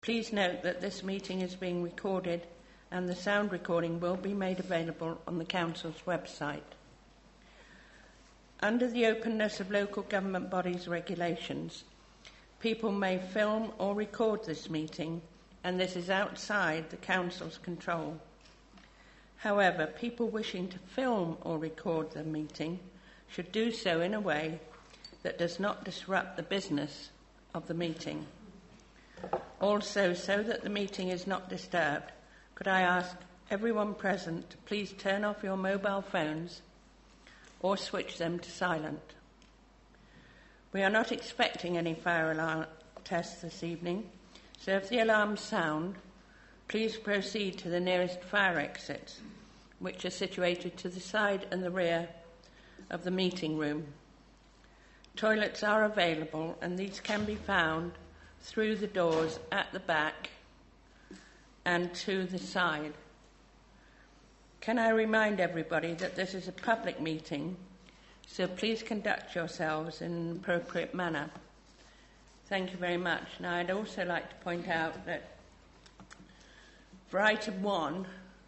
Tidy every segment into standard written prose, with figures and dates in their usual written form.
Please note that this meeting is being recorded and the sound recording will be made available on the Council's website. Under the Openness of Local Government Bodies regulations, people may film or record this meeting, and this is outside the Council's control. However, people wishing to film or record the meeting should do so in a way that does not disrupt the business of the meeting. Also, so that the meeting is not disturbed, could I ask everyone present to please turn off your mobile phones or switch them to silent. We are not expecting any fire alarm tests this evening, so if the alarms sound, please proceed to the nearest fire exits, which are situated to the side and the rear of the meeting room. Toilets are available, and these can be found through the doors at the back and to the side. Can I remind everybody that this is a public meeting, so please conduct yourselves in an appropriate manner. Thank you very much. Now, I'd also like to point out that for item 1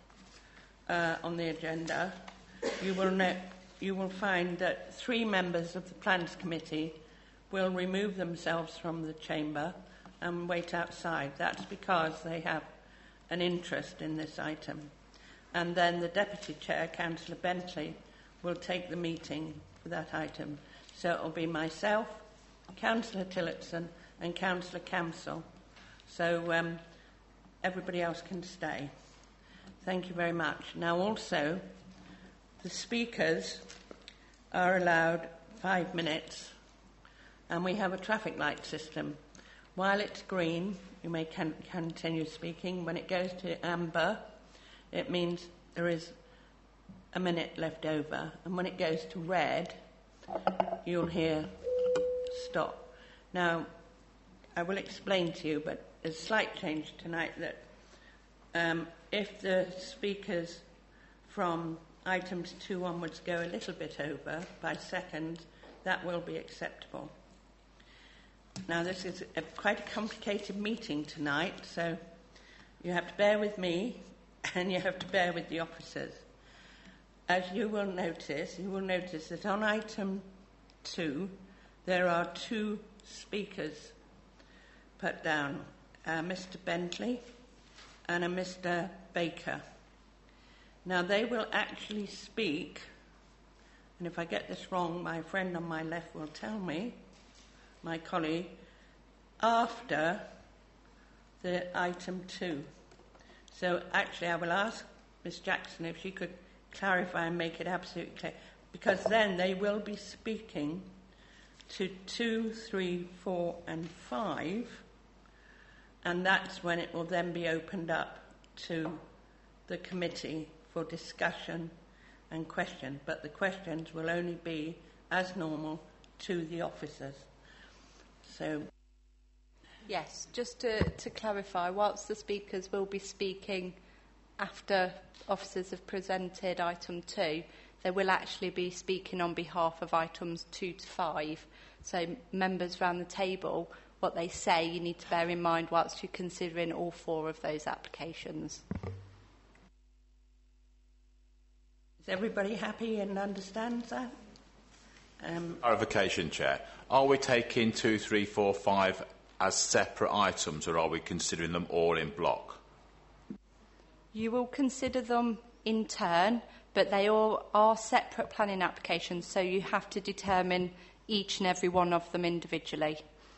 on the agenda, you will find that 3 members of the Plans Committee will remove themselves from the chamber and wait outside. That's because they have an interest in this item. And then the Deputy Chair, Councillor Bentley, will take the meeting for that item. So it will be myself, Councillor Tillotson and Councillor Camsell. So everybody else can stay. Thank you very much. Now also, the speakers are allowed 5 minutes, and we have a traffic light system. While it's green, you may continue speaking. When it goes to amber, it means there is a minute left over. And when it goes to red, you'll hear stop. Now, I will explain to you, but there's a slight change tonight that if the speakers from items 2 onwards go a little bit over by seconds, that will be acceptable. Now, this is quite a complicated meeting tonight, so you have to bear with me and you have to bear with the officers. As you will notice that on item 2, there are 2 speakers put down, Mr. Bentley and a Mr. Baker. Now, they will actually speak, and if I get this wrong, my friend on my left will tell me, my colleague, after the item 2. So actually I will ask Ms. Jackson if she could clarify and make it absolutely clear, because then they will be speaking to 2, 3, 4 and 5, and that's when it will then be opened up to the committee for discussion and question, but the questions will only be, as normal, to the officers. So, yes, just to clarify, whilst the speakers will be speaking after officers have presented item 2, they will actually be speaking on behalf of items 2 to 5. So members round the table, what they say, you need to bear in mind whilst you're considering all 4 of those applications. Is everybody happy and understands that? Clarification, Chair. Are we taking 2, 3, 4, 5 as separate items, or are we considering them all in block? You will consider them in turn, but they all are separate planning applications, so you have to determine each and every one of them individually.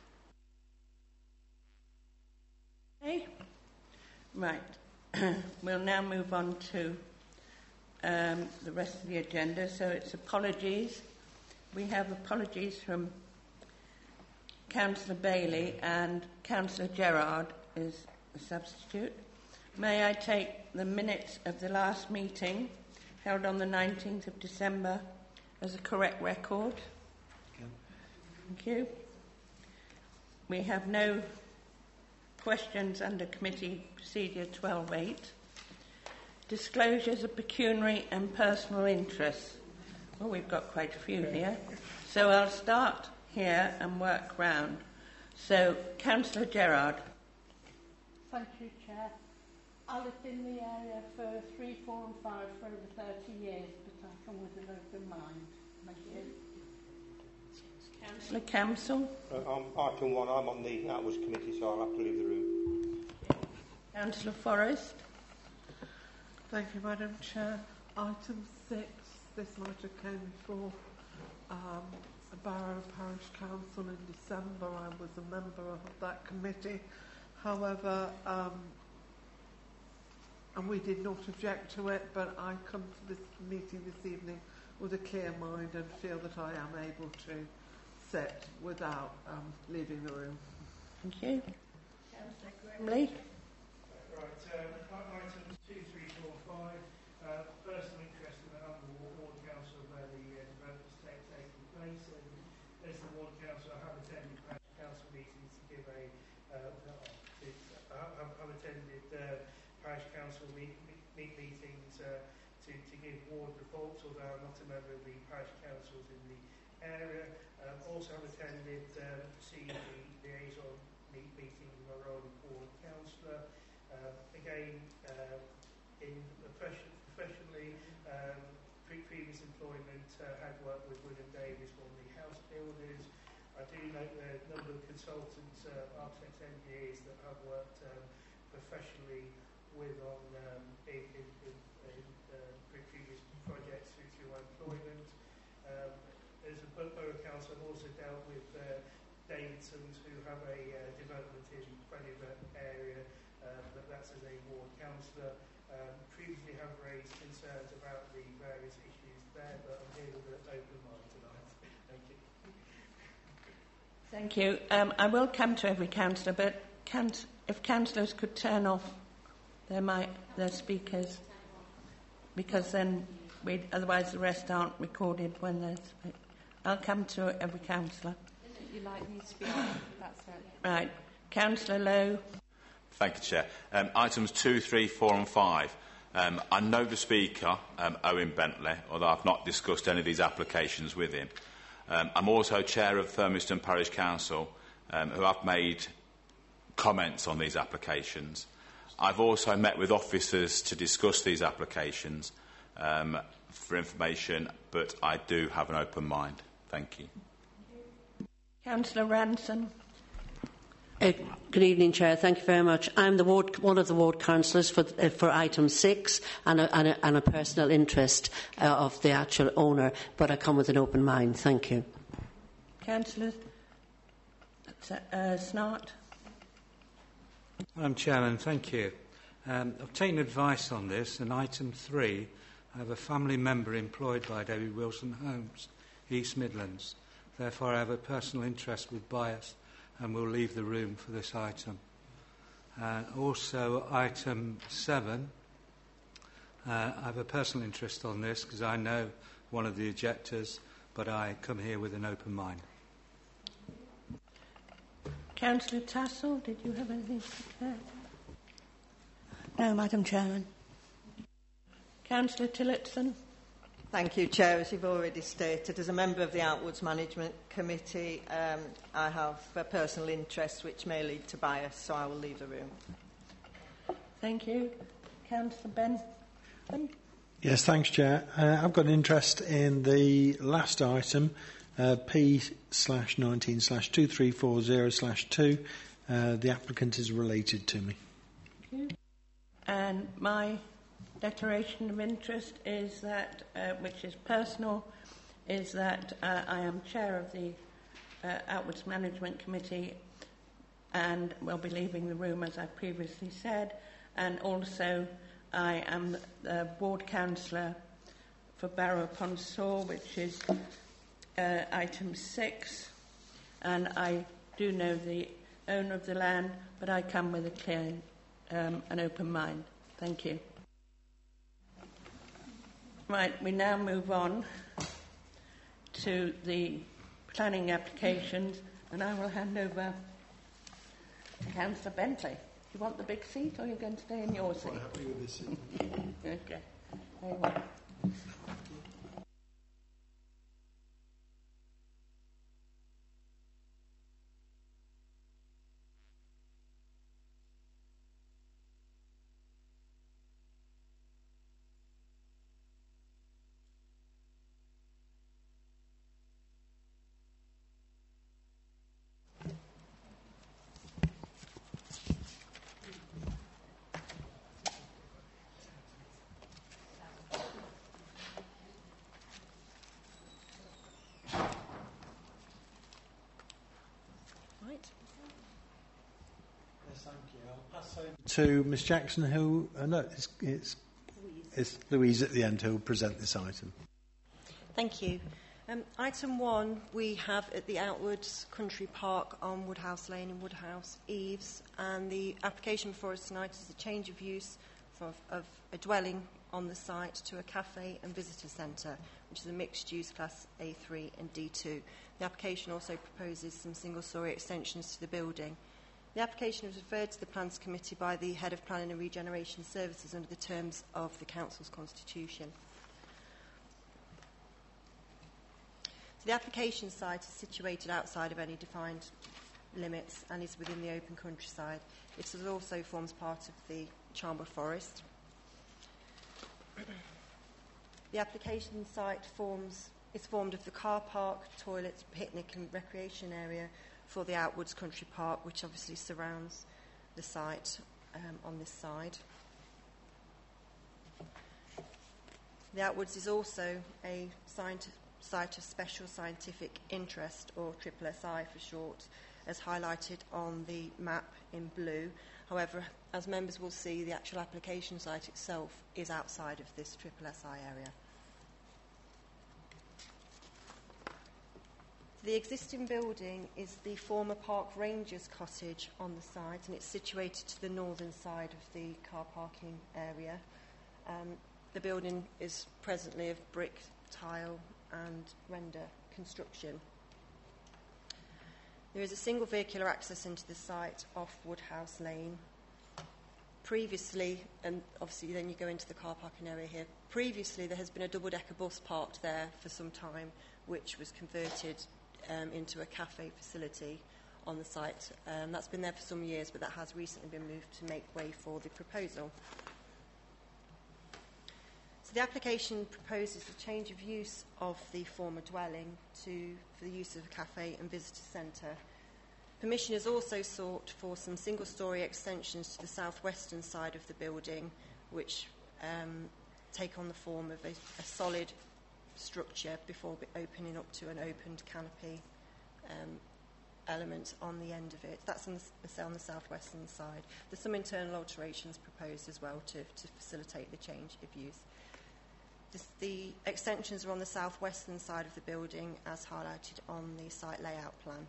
Okay. Right. We'll now move on to the rest of the agenda. So it's apologies. We have apologies from Councillor Bailey, and Councillor Gerard is a substitute. May I take the minutes of the last meeting held on the 19th of December as a correct record? Thank you. We have no questions under Committee Procedure 12.8. Disclosures of pecuniary and personal interests. Well, we've got quite a few here. So I'll start here and work round. So, Councillor Gerard. Thank you, Chair. I lived in the area for 3, 4 and 5 for over 30 years, but I come with an open mind. Thank you. Councillor Campbell. I'm item 1. I'm on the Outwards Committee, so I'll have to leave the room. Councillor Forrest. Thank you, Madam Chair. Item 6, this matter came before a Barrow Parish Council in December. I was a member of that committee. However, and we did not object to it, but I come to this meeting this evening with a clear mind and feel that I am able to sit without leaving the room. Thank you. Councillor Grimley. Right, items 2, 3, 4, 5. Personal interest in the Humble Ward Council where the development state taking place, and as the Ward Council, I have attended parish council meetings to give a. I've attended parish council meetings to give ward reports, although I'm not a member of the parish councils in the area. Also, I've attended CED liaison meetings with my role as ward councillor. Again, in professionally, previous employment, had worked with William Davis on the house builders. I do note the number of consultants, architects, engineers that I've worked professionally with on in previous projects through my employment. As a borough council, I've also dealt with Davidsons who have a development in Craniover area. But that's as a ward councillor. Previously have raised concerns about the various issues there, but I'm here with an open mind tonight. Thank you. Thank you. I will come to every councillor, but if councillors could turn off their speakers, because then otherwise the rest aren't recorded when they're speaking. I'll come to every councillor. You like me to be on? That's it. Right. Councillor Lowe. Thank you, Chair. Items 2, 3, 4 and 5. I know the Speaker, Owen Bentley, although I've not discussed any of these applications with him. I'm also Chair of Thurmiston Parish Council, who have made comments on these applications. I've also met with officers to discuss these applications for information, but I do have an open mind. Thank you. Councillor Ranson. Good evening, Chair. Thank you very much. I'm one of the ward councillors for item 6 and a personal interest of the actual owner, but I come with an open mind. Thank you. Councillor Snart. Madam Chairman, thank you. I've taken advice on this, and item 3, I have a family member employed by David Wilson Homes, East Midlands. Therefore, I have a personal interest with bias and will leave the room for this item. Also, item 7, I have a personal interest on this because I know one of the objectors, but I come here with an open mind. Councillor Tassell, did you have anything to declare? No, Madam Chairman. Councillor Tillotson. Thank you, Chair. As you've already stated, as a member of the Outwards Management Committee, I have a personal interest which may lead to bias, so I will leave the room. Thank you. Councillor Bentham. Yes, thanks, Chair. I've got an interest in the last item, P/19/2340/2. The applicant is related to me. Thank you. And my declaration of interest is that, which is personal, is that I am chair of the Outwards Management Committee and will be leaving the room, as I previously said, and also I am the ward councillor for Barrow upon Soar, which is item 6, and I do know the owner of the land, but I come with a clear and open mind. Thank you. Right, we now move on to the planning applications, and I will hand over to Councillor Bentley. Do you want the big seat, or are you going to stay in your seat? I'm quite happy with this seat. Okay. Very well. pass over to Ms Jackson, who... no, it's Louise at the end who will present this item. Thank you. Item 1, we have at the Outwards Country Park on Woodhouse Lane in Woodhouse Eaves, and the application before us tonight is a change of use of a dwelling on the site to a cafe and visitor centre, which is a mixed use class A3 and D2. The application also proposes some single-storey extensions to the building. The application was referred to the Plans Committee by the Head of Planning and Regeneration Services under the terms of the Council's constitution. The application site is situated outside of any defined limits and is within the open countryside. It also forms part of the Charnborough Forest. The application site is formed of the car park, toilets, picnic and recreation area for the Outwards Country Park, which obviously surrounds the site on this side. The Outwards is also a site of special scientific interest, or SSSI for short, as highlighted on the map in blue. However, as members will see, the actual application site itself is outside of this SSSI area. The existing building is the former Park Rangers cottage on the site, and it's situated to the northern side of the car parking area. The building is presently of brick, tile and render construction. There is a single vehicular access into the site off Woodhouse Lane. Previously, and obviously then you go into the car parking area here, previously there has been a double-decker bus parked there for some time, which was converted into a cafe facility on the site. That's been there for some years, but that has recently been moved to make way for the proposal. So the application proposes the change of use of the former dwelling for the use of a cafe and visitor centre. Permission is also sought for some single-storey extensions to the southwestern side of the building, which take on the form of a solid structure before opening up to an opened canopy element on the end of it. That's on the southwestern side. There's some internal alterations proposed as well to facilitate the change of use. The extensions are on the southwestern side of the building as highlighted on the site layout plan.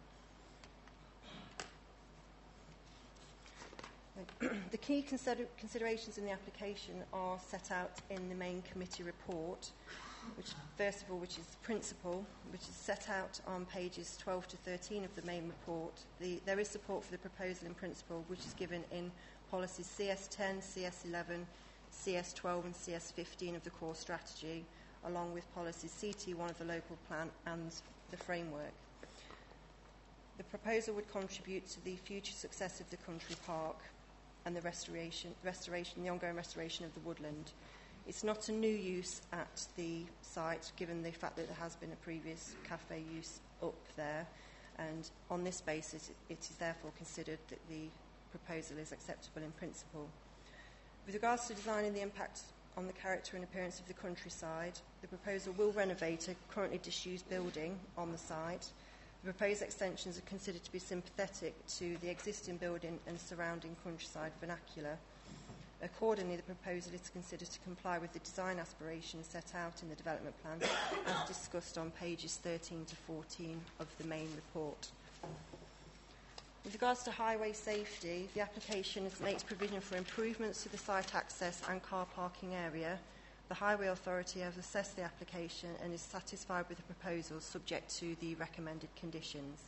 The key considerations in the application are set out in the main committee report, which is the principle, which is set out on pages 12 to 13 of the main report. There is support for the proposal in principle, which is given in policies CS10, CS11, CS12 and CS15 of the core strategy, along with policies CT1 of the local plan and the framework. The proposal would contribute to the future success of the country park and the the ongoing restoration of the woodland. It's not a new use at the site, given the fact that there has been a previous cafe use up there, and on this basis it is therefore considered that the proposal is acceptable in principle. With regards to designing the impact on the character and appearance of the countryside, the proposal will renovate a currently disused building on the site. The proposed extensions are considered to be sympathetic to the existing building and surrounding countryside vernacular. Accordingly, the proposal is considered to comply with the design aspirations set out in the development plan, as discussed on pages 13 to 14 of the main report. With regards to highway safety, the application makes provision for improvements to the site access and car parking area. The Highway Authority has assessed the application and is satisfied with the proposal subject to the recommended conditions.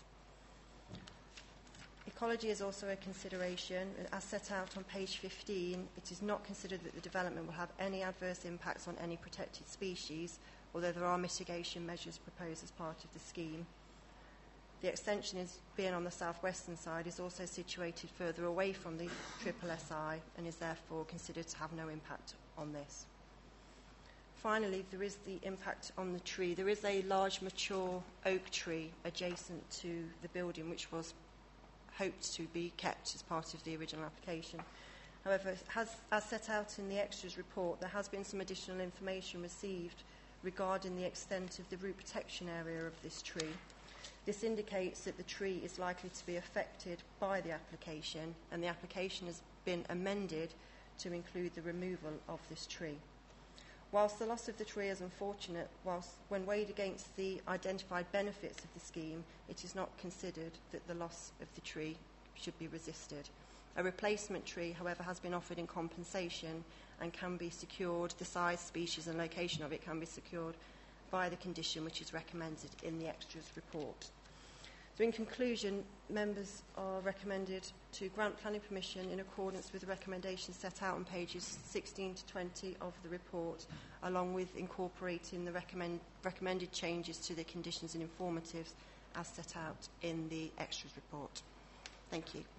Ecology is also a consideration. As set out on page 15, it is not considered that the development will have any adverse impacts on any protected species, although there are mitigation measures proposed as part of the scheme. The extension being on the southwestern side is also situated further away from the SSSI and is therefore considered to have no impact on this. Finally, there is the impact on the tree. There is a large mature oak tree adjacent to the building, which was hoped to be kept as part of the original application. However, as set out in the extras report, there has been some additional information received regarding the extent of the root protection area of this tree. This indicates that the tree is likely to be affected by the application, and the application has been amended to include the removal of this tree. Whilst the loss of the tree is unfortunate, when weighed against the identified benefits of the scheme, it is not considered that the loss of the tree should be resisted. A replacement tree, however, has been offered in compensation and can be secured, the size, species and location of it can be secured by the condition which is recommended in the extras report. So in conclusion, members are recommended to grant planning permission in accordance with the recommendations set out on pages 16 to 20 of the report, along with incorporating the recommended changes to the conditions and informatives as set out in the extras report. Thank you.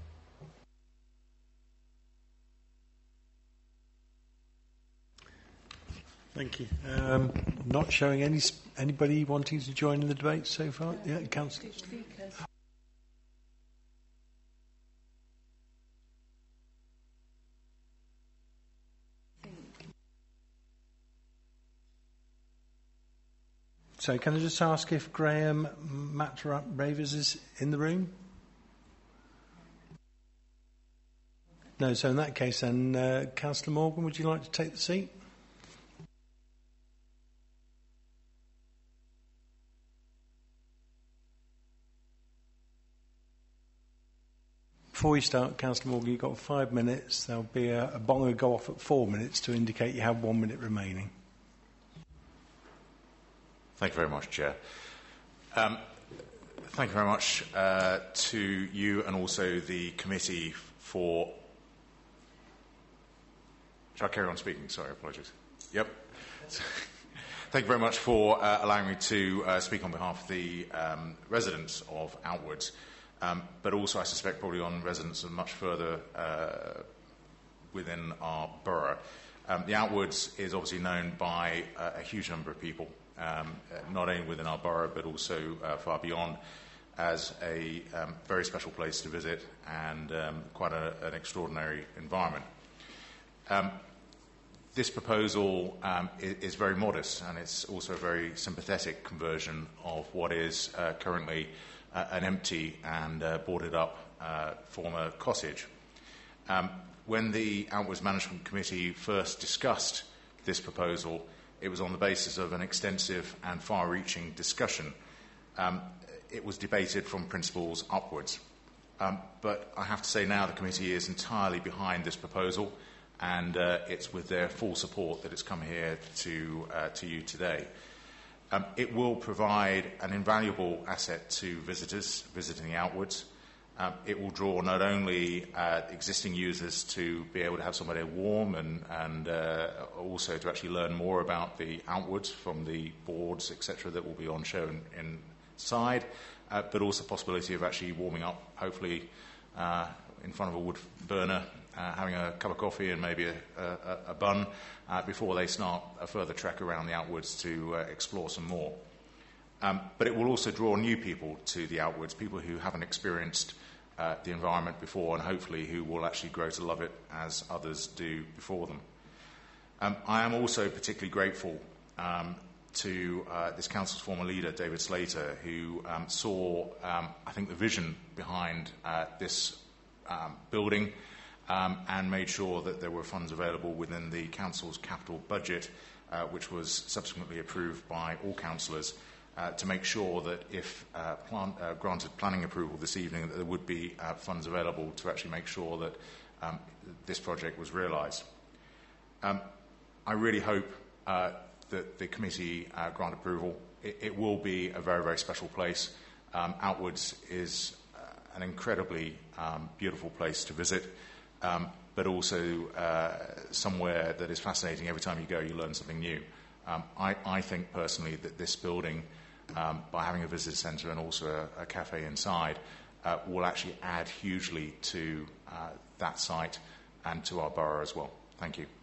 Thank you. Not showing anybody wanting to join in the debate so far. Yeah, Councillor. So can I just ask if Graham Matt-Ravers is in the room? No, so in that case then, Councillor Morgan, would you like to take the seat? Before we start, Councillor Morgan, you've got 5 minutes. There'll be a bong will go off at 4 minutes to indicate you have 1 minute remaining. Thank you very much, Chair. Thank you very much to you and also the committee for... Shall I carry on speaking? Sorry, apologies. Yep. Thank you very much for allowing me to speak on behalf of the residents of Outwards. But also, I suspect, probably on residents of much further within our borough. The Outwards is obviously known by a huge number of people, not only within our borough, but also far beyond, as a very special place to visit and quite an extraordinary environment. This proposal is very modest, and it's also a very sympathetic conversion of what is currently an empty and boarded up former cottage. When the Outwards Management Committee first discussed this proposal, it was on the basis of an extensive and far-reaching discussion. It was debated from principles upwards. But I have to say now the committee is entirely behind this proposal, and it's with their full support that it's come here to you today. It will provide an invaluable asset to visitors visiting the Outwards. It will draw not only existing users to be able to have somewhere warm and also to actually learn more about the Outwards from the boards, etc., that will be on show inside, but also the possibility of actually warming up, hopefully in front of a wood burner, having a cup of coffee and maybe a bun before they start a further trek around the Outwards to explore some more. But it will also draw new people to the Outwards, people who haven't experienced the environment before and hopefully who will actually grow to love it as others do before them. I am also particularly grateful to this council's former leader, David Slater, who saw, I think, the vision behind this building and made sure that there were funds available within the council's capital budget, which was subsequently approved by all councillors, to make sure that if granted planning approval this evening, that there would be funds available to actually make sure that this project was realised. I really hope that the committee grant approval. It will be a very, very special place. Outwards is an incredibly beautiful place to visit, but also somewhere that is fascinating. Every time you go, you learn something new. I think personally that this building, by having a visitor centre and also a cafe inside, will actually add hugely to that site and to our borough as well. Thank you.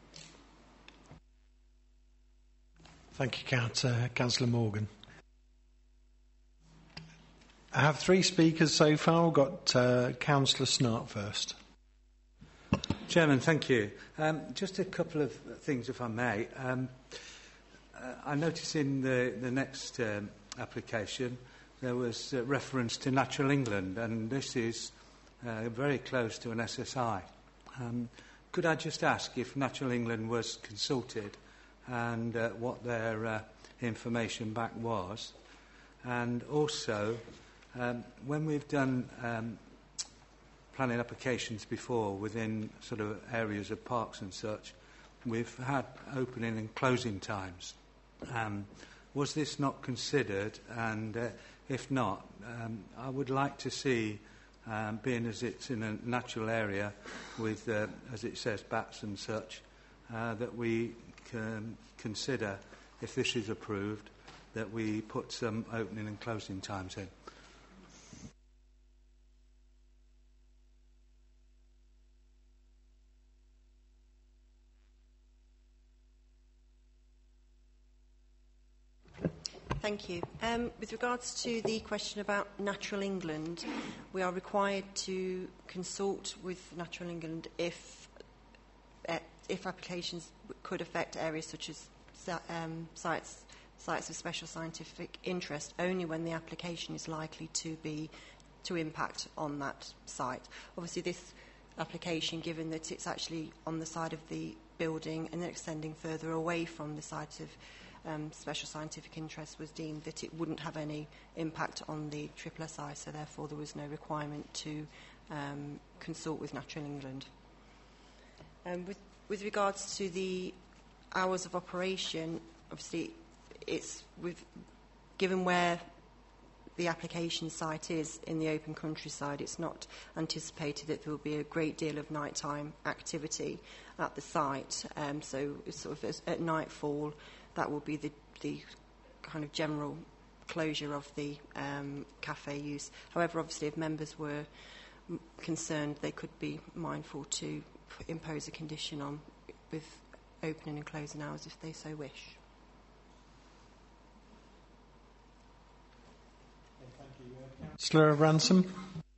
Thank you, Councillor Morgan. I have 3 speakers so far. We've got Councillor Snart first. Chairman, thank you. Just a couple of things, if I may. I noticed in the next application there was reference to Natural England, and this is very close to an SSI. Could I just ask if Natural England was consulted and what their information back was? And also, when we've done planning applications before within sort of areas of parks and such, we've had opening and closing times. Was this not considered? And if not, I would like to see, being as it's in a natural area with, as it says, bats and such, that we can consider, if this is approved, that we put some opening and closing times in. Thank you. With regards to the question about Natural England, we are required to consult with Natural England if applications could affect areas such as sites of special scientific interest, only when the application is likely to impact on that site. Obviously, this application, given that it's actually on the side of the building and then extending further away from the site of special scientific interest, was deemed that it wouldn't have any impact on the SSSI, so therefore there was no requirement to consult with Natural England. With regards to the hours of operation, obviously given where the application site is in the open countryside, it's not anticipated that there will be a great deal of nighttime activity at the site. So sort of at nightfall, that will be the kind of general closure of the cafe use. However, obviously, if members were concerned, they could be mindful to impose a condition on with opening and closing hours if they so wish. Councillor Ransom.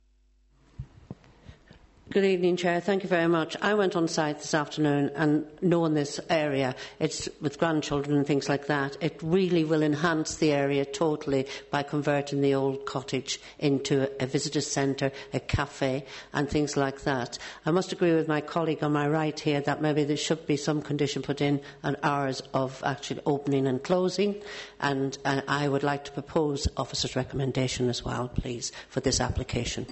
Good evening, Chair. Thank you very much. I went on site this afternoon, and knowing this area, it's with grandchildren and things like that, it really will enhance the area totally by converting the old cottage into a visitor centre, a cafe and things like that. I must agree with my colleague on my right here that maybe there should be some condition put in on hours of actual opening and closing, and I would like to propose officer's recommendation as well, please, for this application.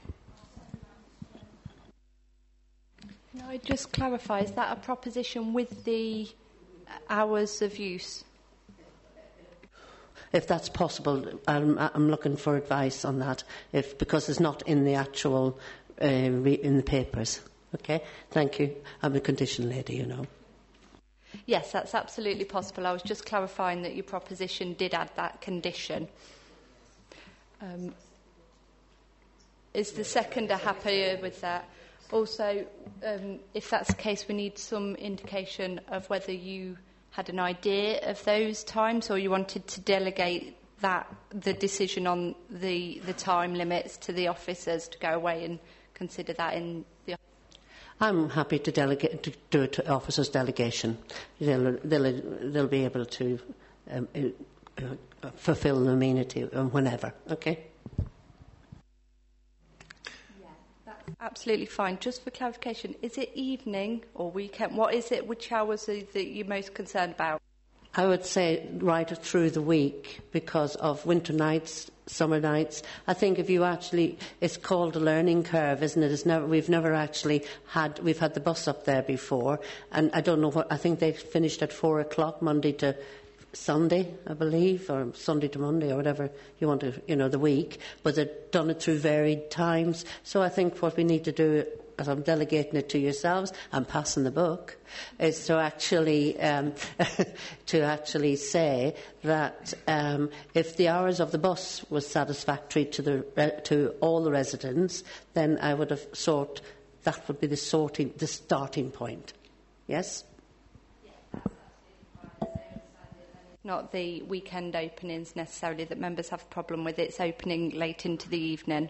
Can I just clarify, is that a proposition with the hours of use? If that's possible, I'm looking for advice on that, because it's not in the actual in the papers. Okay, thank you. I'm a condition lady, you know. Yes, that's absolutely possible. I was just clarifying that your proposition did add that condition. Is the seconder happier with that? Also, if that's the case, we need some indication of whether you had an idea of those times or you wanted to delegate the decision on the time limits to the officers to go away and consider that in the office. I'm happy to do it to officers' delegation. They'll be able to fulfil the amenity whenever. Okay. Absolutely fine. Just for clarification, is it evening or weekend? What is it? Which hours are that you're most concerned about? I would say right through the week because of winter nights, summer nights. I think if you actually, it's called a learning curve, isn't it? We've never actually had, we've had the bus up there before, and I don't know what, I think they finished at 4 o'clock Monday to Sunday, I believe, or Sunday to Monday, or whatever you want to, the week, but they've done it through varied times. So I think what we need to do, as I'm delegating it to yourselves, I'm passing the book, is to actually say that if the hours of the bus was satisfactory to all the residents, then I would have that would be the starting point. Yes? Not the weekend openings necessarily that members have a problem with. It's opening late into the evening.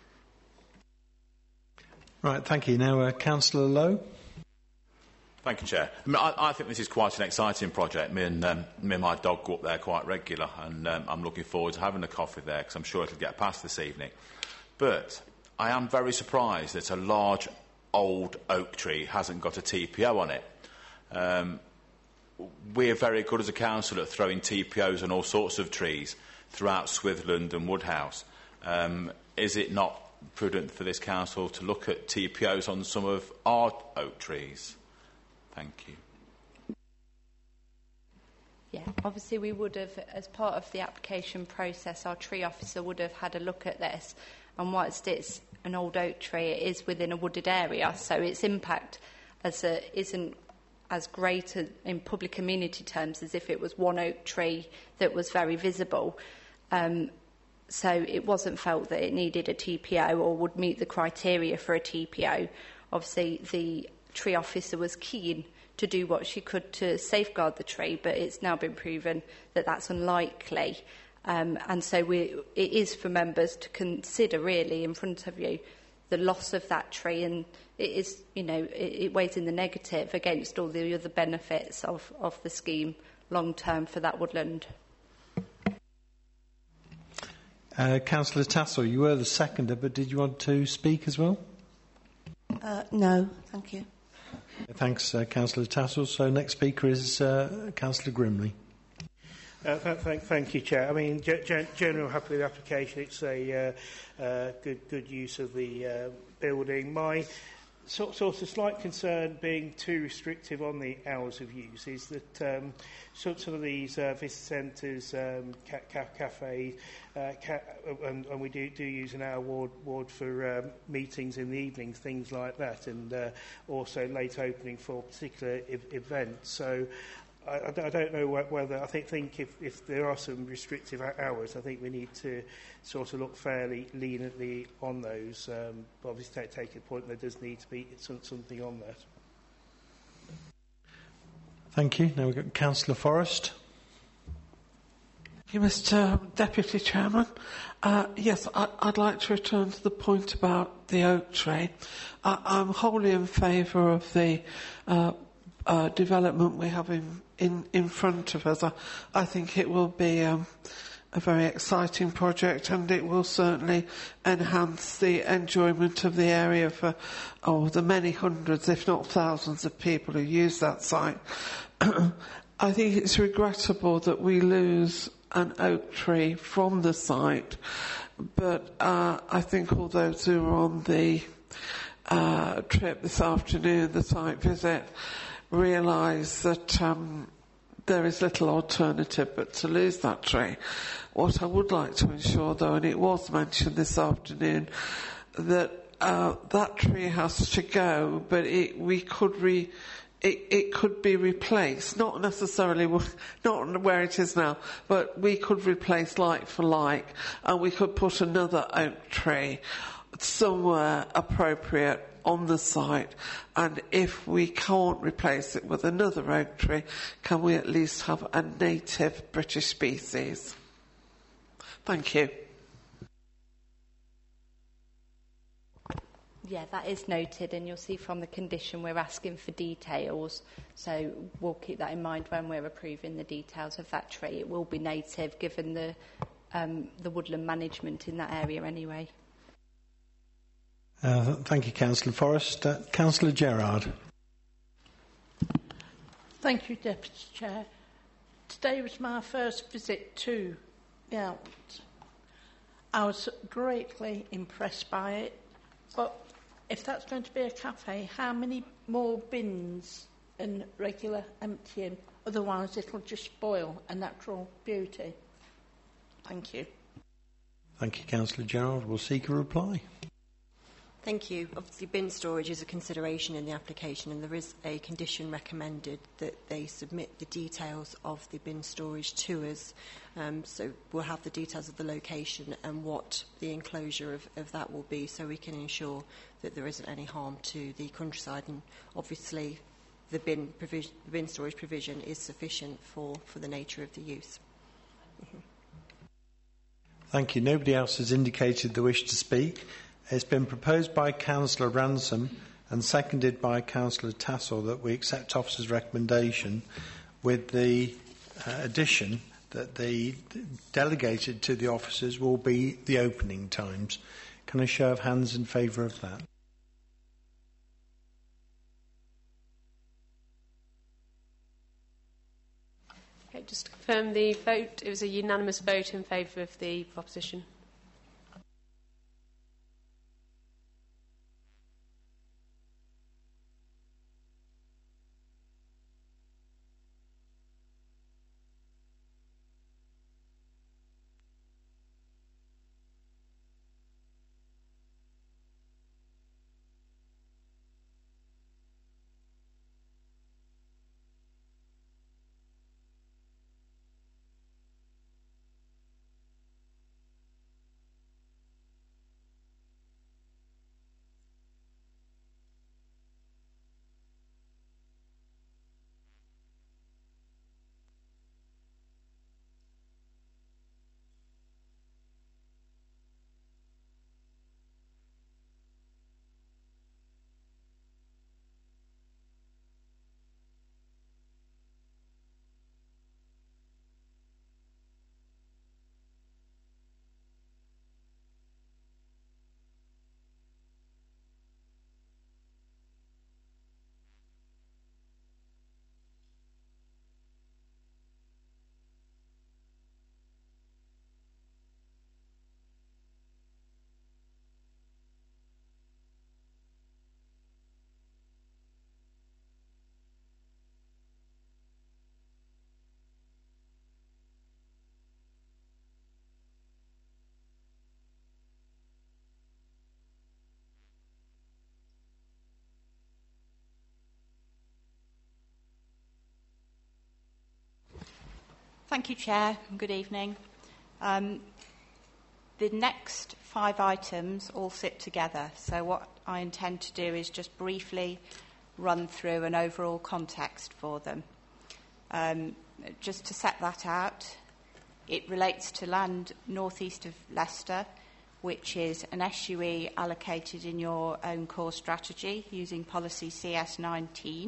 Right, thank you. Now, Councillor Lowe. Thank you, Chair. I think this is quite an exciting project. Me and my dog go up there quite regular, and I'm looking forward to having a coffee there because I'm sure it'll get past this evening. But I am very surprised that a large old oak tree hasn't got a TPO on it. We're very good as a council at throwing TPOs on all sorts of trees throughout Swithland and Woodhouse. Is it not prudent for this council to look at TPOs on some of our oak trees? Thank you. Yeah, obviously we would have, as part of the application process, our tree officer would have had a look at this, and whilst it's an old oak tree, it is within a wooded area, so its impact isn't as great in public amenity terms as if it was one oak tree that was very visible. So it wasn't felt that it needed a TPO or would meet the criteria for a TPO. Obviously, the tree officer was keen to do what she could to safeguard the tree, but it's now been proven that that's unlikely. And so it is for members to consider, really, in front of you, the loss of that tree, and it is, it weighs in the negative against all the other benefits of the scheme long term for that woodland. Councillor Tassell, you were the seconder, but did you want to speak as well? No, thank you. Thanks, Councillor Tassell. So next speaker is Councillor Grimley. Thank you, Chair. I mean, general happy with the application. It's a good use of the building. My sort of slight concern being too restrictive on the hours of use is that some of these visitor centres, cafes, and we do use an hour ward for meetings in the evenings, things like that, and also late opening for particular events. So I don't know whether, I think if there are some restrictive hours, I think we need to sort of look fairly leniently on those. But obviously take a point, there does need to be something on that. Thank you. Now we've got Councillor Forrest. Thank you, Mr. Deputy Chairman. Yes, I'd like to return to the point about the oak tree. I'm wholly in favour of the development we have in front of us. I think it will be a very exciting project, and it will certainly enhance the enjoyment of the area for the many hundreds, if not thousands, of people who use that site. I think it's regrettable that we lose an oak tree from the site, but I think all those who are on the trip this afternoon, the site visit, realise that there is little alternative but to lose that tree. What I would like to ensure, though, and it was mentioned this afternoon, that that tree has to go, but it could be replaced, not necessarily not where it is now, but we could replace like for like, and we could put another oak tree somewhere appropriate on the site, and if we can't replace it with another oak tree, can we at least have a native British species? Thank you. Yeah, that is noted, and you'll see from the condition we're asking for details, so we'll keep that in mind when we're approving the details of that tree. It will be native, given the woodland management in that area anyway. Thank you, Councillor Forrest. Councillor Gerard. Thank you, Deputy Chair. Today was my first visit to the Outwoods. I was greatly impressed by it, but if that's going to be a cafe, how many more bins and regular emptying? Otherwise it'll just spoil a natural beauty. Thank you. Thank you, Councillor Gerard. We'll seek a reply. Thank you. Obviously, bin storage is a consideration in the application, and there is a condition recommended that they submit the details of the bin storage to us. So we'll have the details of the location and what the enclosure of that will be, so we can ensure that there isn't any harm to the countryside. And obviously, the bin storage provision is sufficient for the nature of the use. Thank you. Nobody else has indicated the wish to speak. It's been proposed by Councillor Ransom and seconded by Councillor Tassell that we accept officer's recommendation with the addition that the delegated to the officers will be the opening times. Can I show of hands in favour of that? Okay, just to confirm the vote, it was a unanimous vote in favour of the proposition. Thank you, Chair. Good evening. The next 5 items all sit together, so what I intend to do is just briefly run through an overall context for them. Just to set that out, it relates to land northeast of Leicester, which is an SUE allocated in your own core strategy using policy CS19.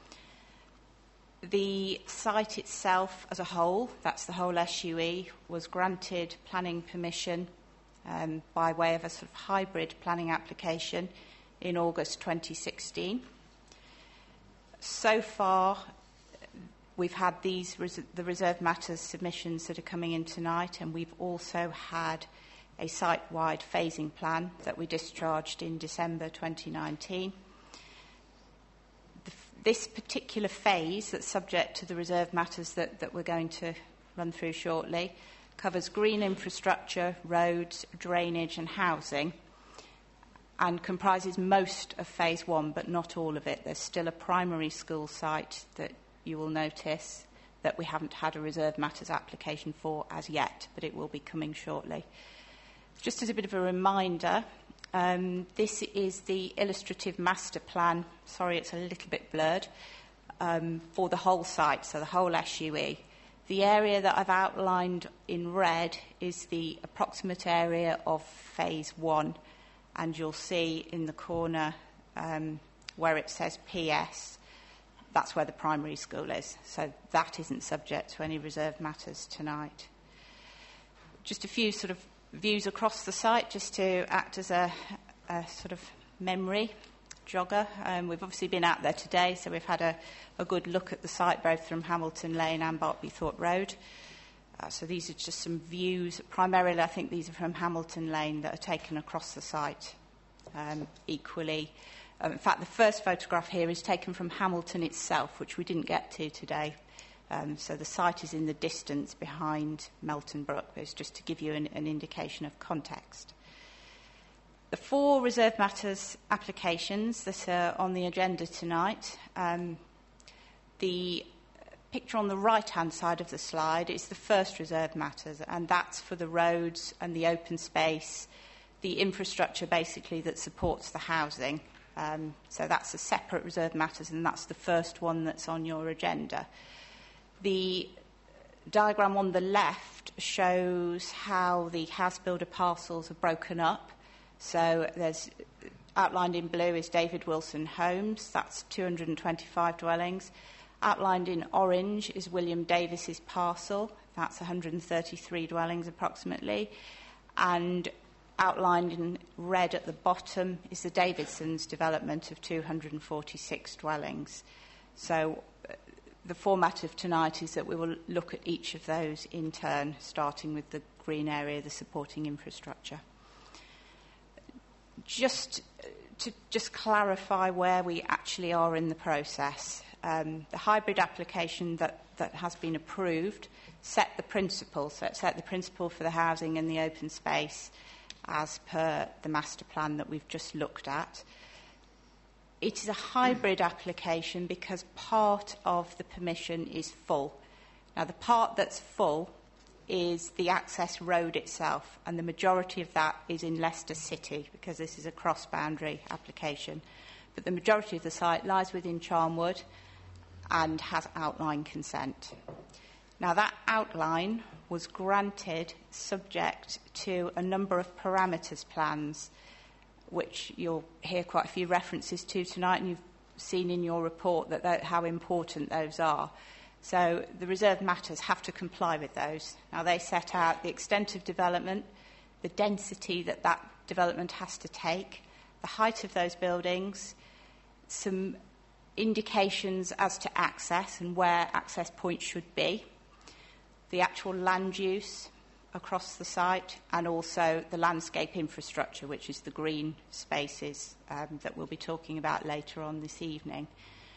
The site itself as a whole, that's the whole SUE, was granted planning permission by way of a sort of hybrid planning application in August 2016. So far, we've had the reserve matters submissions that are coming in tonight, and we've also had a site-wide phasing plan that we discharged in December 2019. This particular phase that's subject to the reserve matters that we're going to run through shortly covers green infrastructure, roads, drainage and housing, and comprises most of phase 1 but not all of it. There's still a primary school site that you will notice that we haven't had a reserve matters application for as yet, but it will be coming shortly. Just as a bit of a reminder, this is the illustrative master plan, sorry it's a little bit blurred, for the whole site, so the whole SUE. The area that I've outlined in red is the approximate area of phase 1, and you'll see in the corner where it says PS, that's where the primary school is, so that isn't subject to any reserve matters tonight. Just a few sort of views across the site, just to act as a sort of memory jogger. We've obviously been out there today, so we've had a good look at the site, both from Hamilton Lane and Barkbythorpe Road. So these are just some views. Primarily, I think these are from Hamilton Lane that are taken across the site equally. In fact, the first photograph here is taken from Hamilton itself, which we didn't get to today. So the site is in the distance behind Melton Brook. It's just to give you an indication of context. The 4 reserve matters applications that are on the agenda tonight, the picture on the right-hand side of the slide is the first reserve matters, and that's for the roads and the open space, the infrastructure basically that supports the housing. So that's a separate reserve matters, and that's the first one that's on your agenda. The diagram on the left shows how the house builder parcels are broken up. So there's outlined in blue is David Wilson Homes, that's 225 dwellings. Outlined in orange is William Davis's parcel, that's 133 dwellings approximately. And outlined in red at the bottom is the Davidson's development of 246 dwellings. So the format of tonight is that we will look at each of those in turn, starting with the green area, the supporting infrastructure. Just to clarify where we actually are in the process, the hybrid application that has been approved set the principle. So it set the principle for the housing and the open space as per the master plan that we've just looked at. It is a hybrid application because part of the permission is full. Now, the part that's full is the access road itself, and the majority of that is in Leicester City because this is a cross-boundary application. But the majority of the site lies within Charnwood and has outline consent. Now, that outline was granted subject to a number of parameters plans, which you'll hear quite a few references to tonight, and you've seen in your report how important those are. So the reserved matters have to comply with those. Now, they set out the extent of development, the density that development has to take, the height of those buildings, some indications as to access and where access points should be, the actual land use across the site, and also the landscape infrastructure, which is the green spaces that we'll be talking about later on this evening.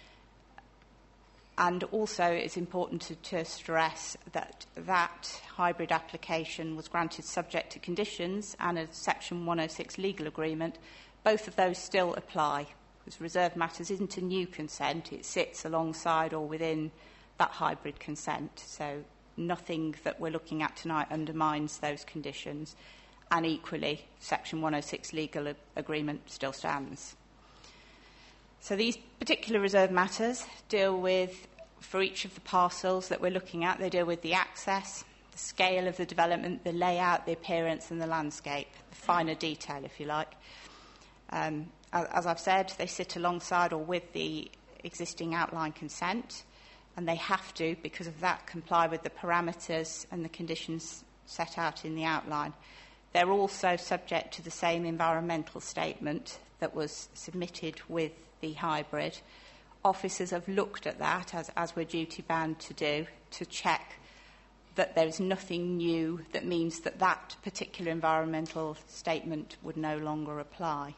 And also it's important to stress that that hybrid application was granted subject to conditions and a Section 106 legal agreement. Both of those still apply, because reserved matters isn't a new consent. It sits alongside or within that hybrid consent. So nothing that we're looking at tonight undermines those conditions. And equally, Section 106 legal agreement still stands. So these particular reserved matters deal with, for each of the parcels that we're looking at, they deal with the access, the scale of the development, the layout, the appearance and the landscape, the finer detail, if you like. As I've said, they sit alongside or with the existing outline consent, and they have to, because of that, comply with the parameters and the conditions set out in the outline. They're also subject to the same environmental statement that was submitted with the hybrid. Officers have looked at that, as we're duty-bound to do, to check that there is nothing new that means that that particular environmental statement would no longer apply.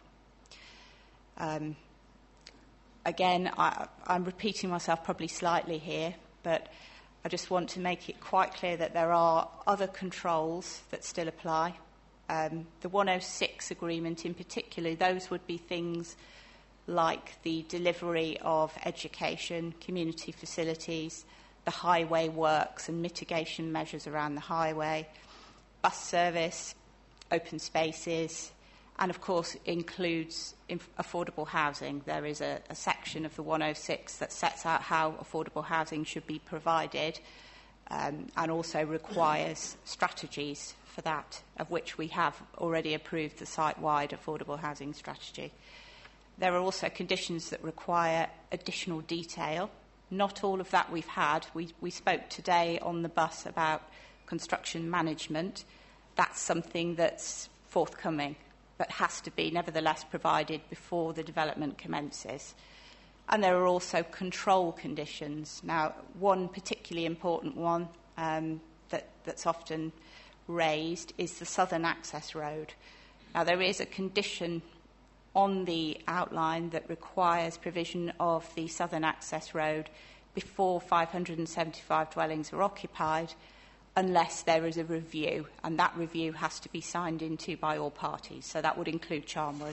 Again, I'm repeating myself probably slightly here, but I just want to make it quite clear that there are other controls that still apply. The 106 agreement in particular, those would be things like the delivery of education, community facilities, the highway works and mitigation measures around the highway, bus service, open spaces, and of course includes affordable housing. There is a section of the 106 that sets out how affordable housing should be provided, and also requires strategies for that, of which we have already approved the site-wide affordable housing strategy. There are also conditions that require additional detail. Not all of that we've had. We spoke today on the bus about construction management. That's something that's forthcoming, but has to be nevertheless provided before the development commences. And there are also control conditions. Now, one particularly important one that's often raised is the southern access road. Now, there is a condition on the outline that requires provision of the southern access road before 575 dwellings are occupied, unless there is a review, and that review has to be signed into by all parties. So that would include Charnwood.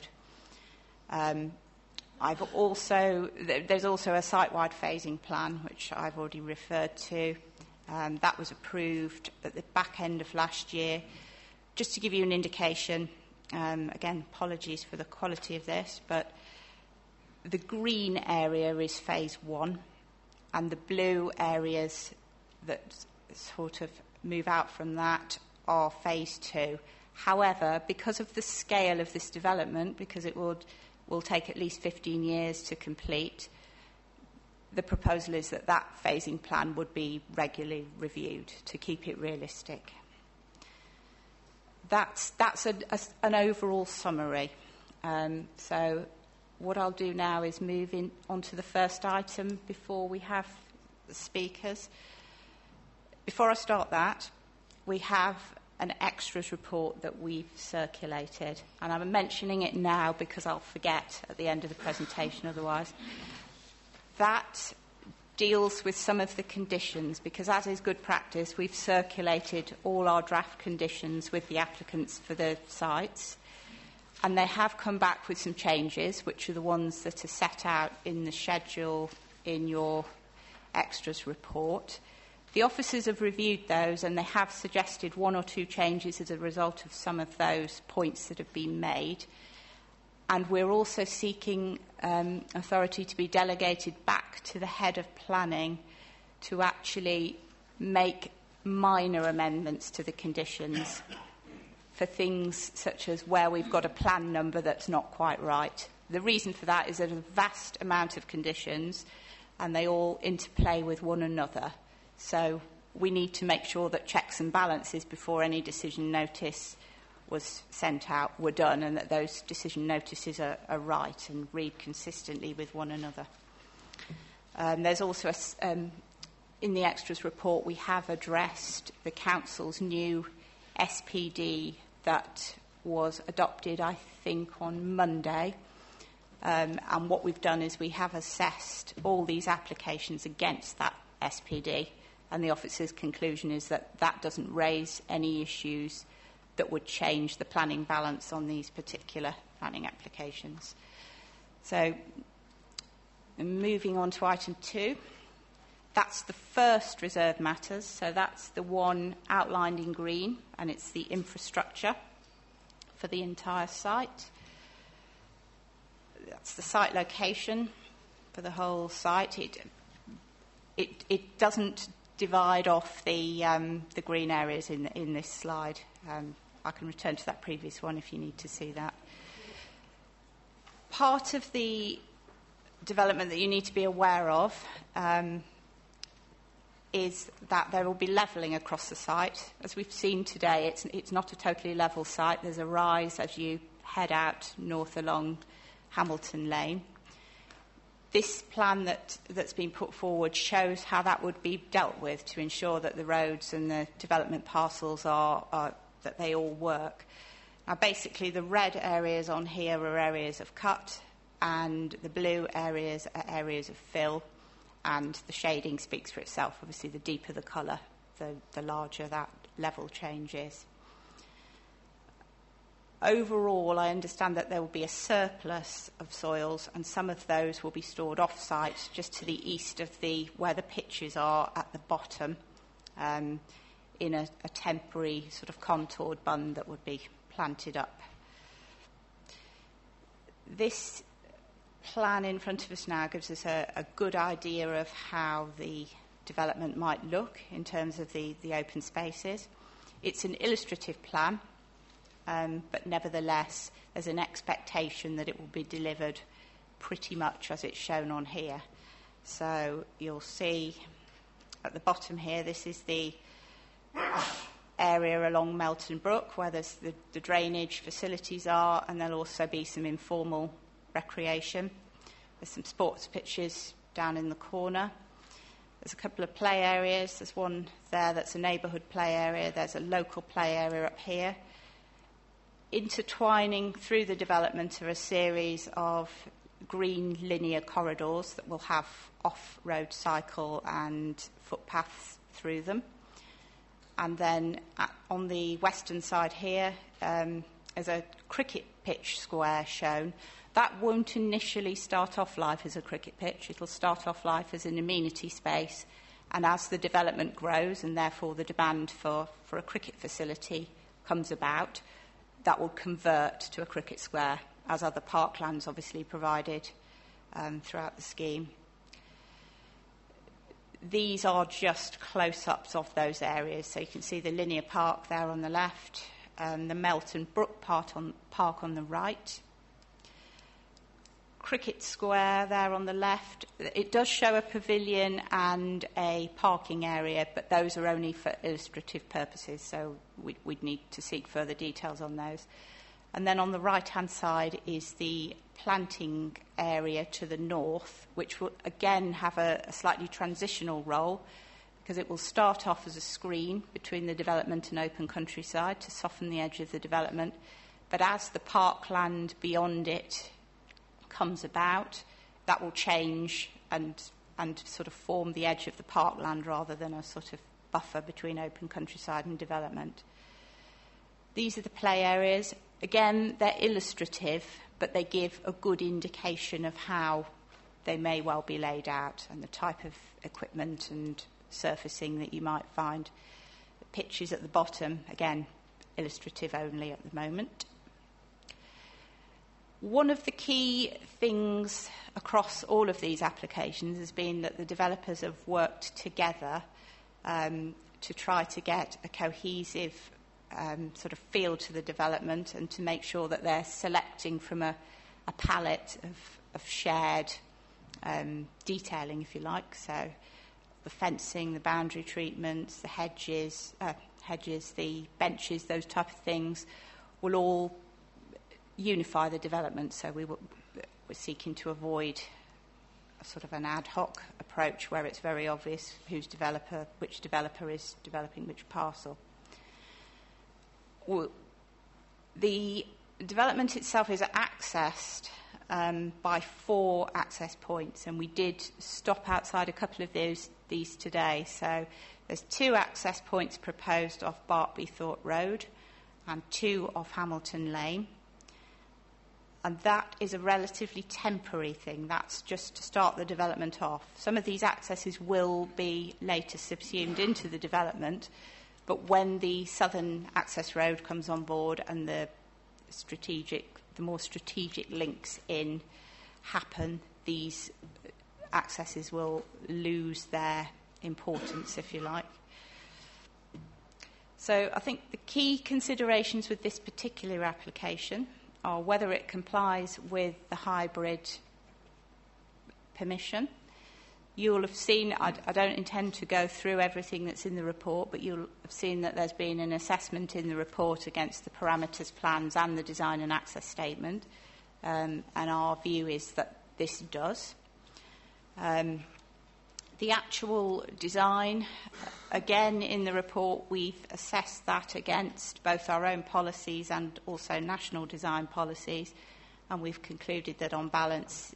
There's also a site-wide phasing plan, which I've already referred to. That was approved at the back end of last year. Just to give you an indication, again, apologies for the quality of this, but the green area is phase 1, and the blue areas that sort of move out from that are phase 2. However, because of the scale of this development, because it will take at least 15 years to complete, the proposal is that that phasing plan would be regularly reviewed to keep it realistic. That's an overall summary. So what I'll do now is move on to the first item before we have the speakers. Before I start that, we have an extras report that we've circulated, and I'm mentioning it now because I'll forget at the end of the presentation otherwise. That deals with some of the conditions, because as is good practice, we've circulated all our draft conditions with the applicants for the sites, and they have come back with some changes, which are the ones that are set out in the schedule in your extras report. The officers have reviewed those, and they have suggested one or two changes as a result of some of those points that have been made. And we're also seeking authority to be delegated back to the head of planning to actually make minor amendments to the conditions for things such as where we've got a plan number that's not quite right. The reason for that is there's a vast amount of conditions and they all interplay with one another. So we need to make sure that checks and balances before any decision notice was sent out were done, and that those decision notices are right and read consistently with one another. There's also, in the extras report, we have addressed the Council's new SPD that was adopted, I think, on Monday. And what we've done is we have assessed all these applications against that SPD, and the officer's conclusion is that that doesn't raise any issues that would change the planning balance on these particular planning applications. So, moving on to item 2, that's the first reserve matters. So that's the one outlined in green, and it's the infrastructure for the entire site. That's the site location for the whole site. It doesn't divide off the green areas in this slide. I can return to that previous one if you need to see that. Part of the development that you need to be aware of is that there will be levelling across the site. As we've seen today, it's not a totally level site. There's a rise as you head out north along Hamilton Lane. This plan that's been put forward shows how that would be dealt with to ensure that the roads and the development parcels are that they all work. Now, basically, the red areas on here are areas of cut, and the blue areas are areas of fill, and the shading speaks for itself. Obviously, the deeper the colour, the larger that level change is. Overall, I understand that there will be a surplus of soils, and some of those will be stored off-site, just to the east of where the pitches are at the bottom, in a temporary sort of contoured bund that would be planted up. This plan in front of us now gives us a good idea of how the development might look in terms of the open spaces. It's an illustrative plan, but nevertheless there's an expectation that it will be delivered pretty much as it's shown on here. So you'll see at the bottom here, this is the area along Melton Brook where the drainage facilities are, and there'll also be some informal recreation. There's some sports pitches down in the corner. There's a couple of play areas. There's one there that's a neighbourhood play area. There's a local play area up here. Intertwining through the development are a series of green linear corridors that will have off-road cycle and footpaths through them. And then on the western side here, there's a cricket pitch square shown. That won't initially start off life as a cricket pitch. It'll start off life as an amenity space. And as the development grows, and therefore the demand for a cricket facility comes about, that will convert to a cricket square, as other parklands obviously provided throughout the scheme. These are just close-ups of those areas. So you can see the linear park there on the left, the Melton Brook park on the right. Cricket Square there on the left. It does show a pavilion and a parking area, but those are only for illustrative purposes, so we'd need to seek further details on those. And then on the right-hand side is the planting area to the north, which will again have a slightly transitional role, because it will start off as a screen between the development and open countryside to soften the edge of the development. But as the parkland beyond it comes about, that will change and sort of form the edge of the parkland rather than a sort of buffer between open countryside and development. These are the play areas. Again, they're illustrative, but they give a good indication of how they may well be laid out and the type of equipment and surfacing that you might find. The pictures at the bottom, again, illustrative only at the moment. One of the key things across all of these applications has been that the developers have worked together to try to get a cohesive sort of feel to the development and to make sure that they're selecting from a palette of shared detailing, if you like. So the fencing, the boundary treatments, the hedges, the benches, those type of things will all unify the development. So we're seeking to avoid a sort of an ad hoc approach where it's very obvious which developer is developing which parcel. The development itself is accessed by 4 access points, and we did stop outside a couple of these today. So there's 2 access points proposed off Bartby-Thorpe Road and 2 off Hamilton Lane. And that is a relatively temporary thing. That's just to start the development off. Some of these accesses will be later subsumed into the development, but when the southern access road comes on board and the more strategic links in happen, these accesses will lose their importance, if you like. So I think the key considerations with this particular application are whether it complies with the hybrid permission. You'll have seen, I don't intend to go through everything that's in the report, but you'll have seen that there's been an assessment in the report against the parameters plans and the design and access statement, and our view is that this does. The actual design, again, in the report, we've assessed that against both our own policies and also national design policies, and we've concluded that on balance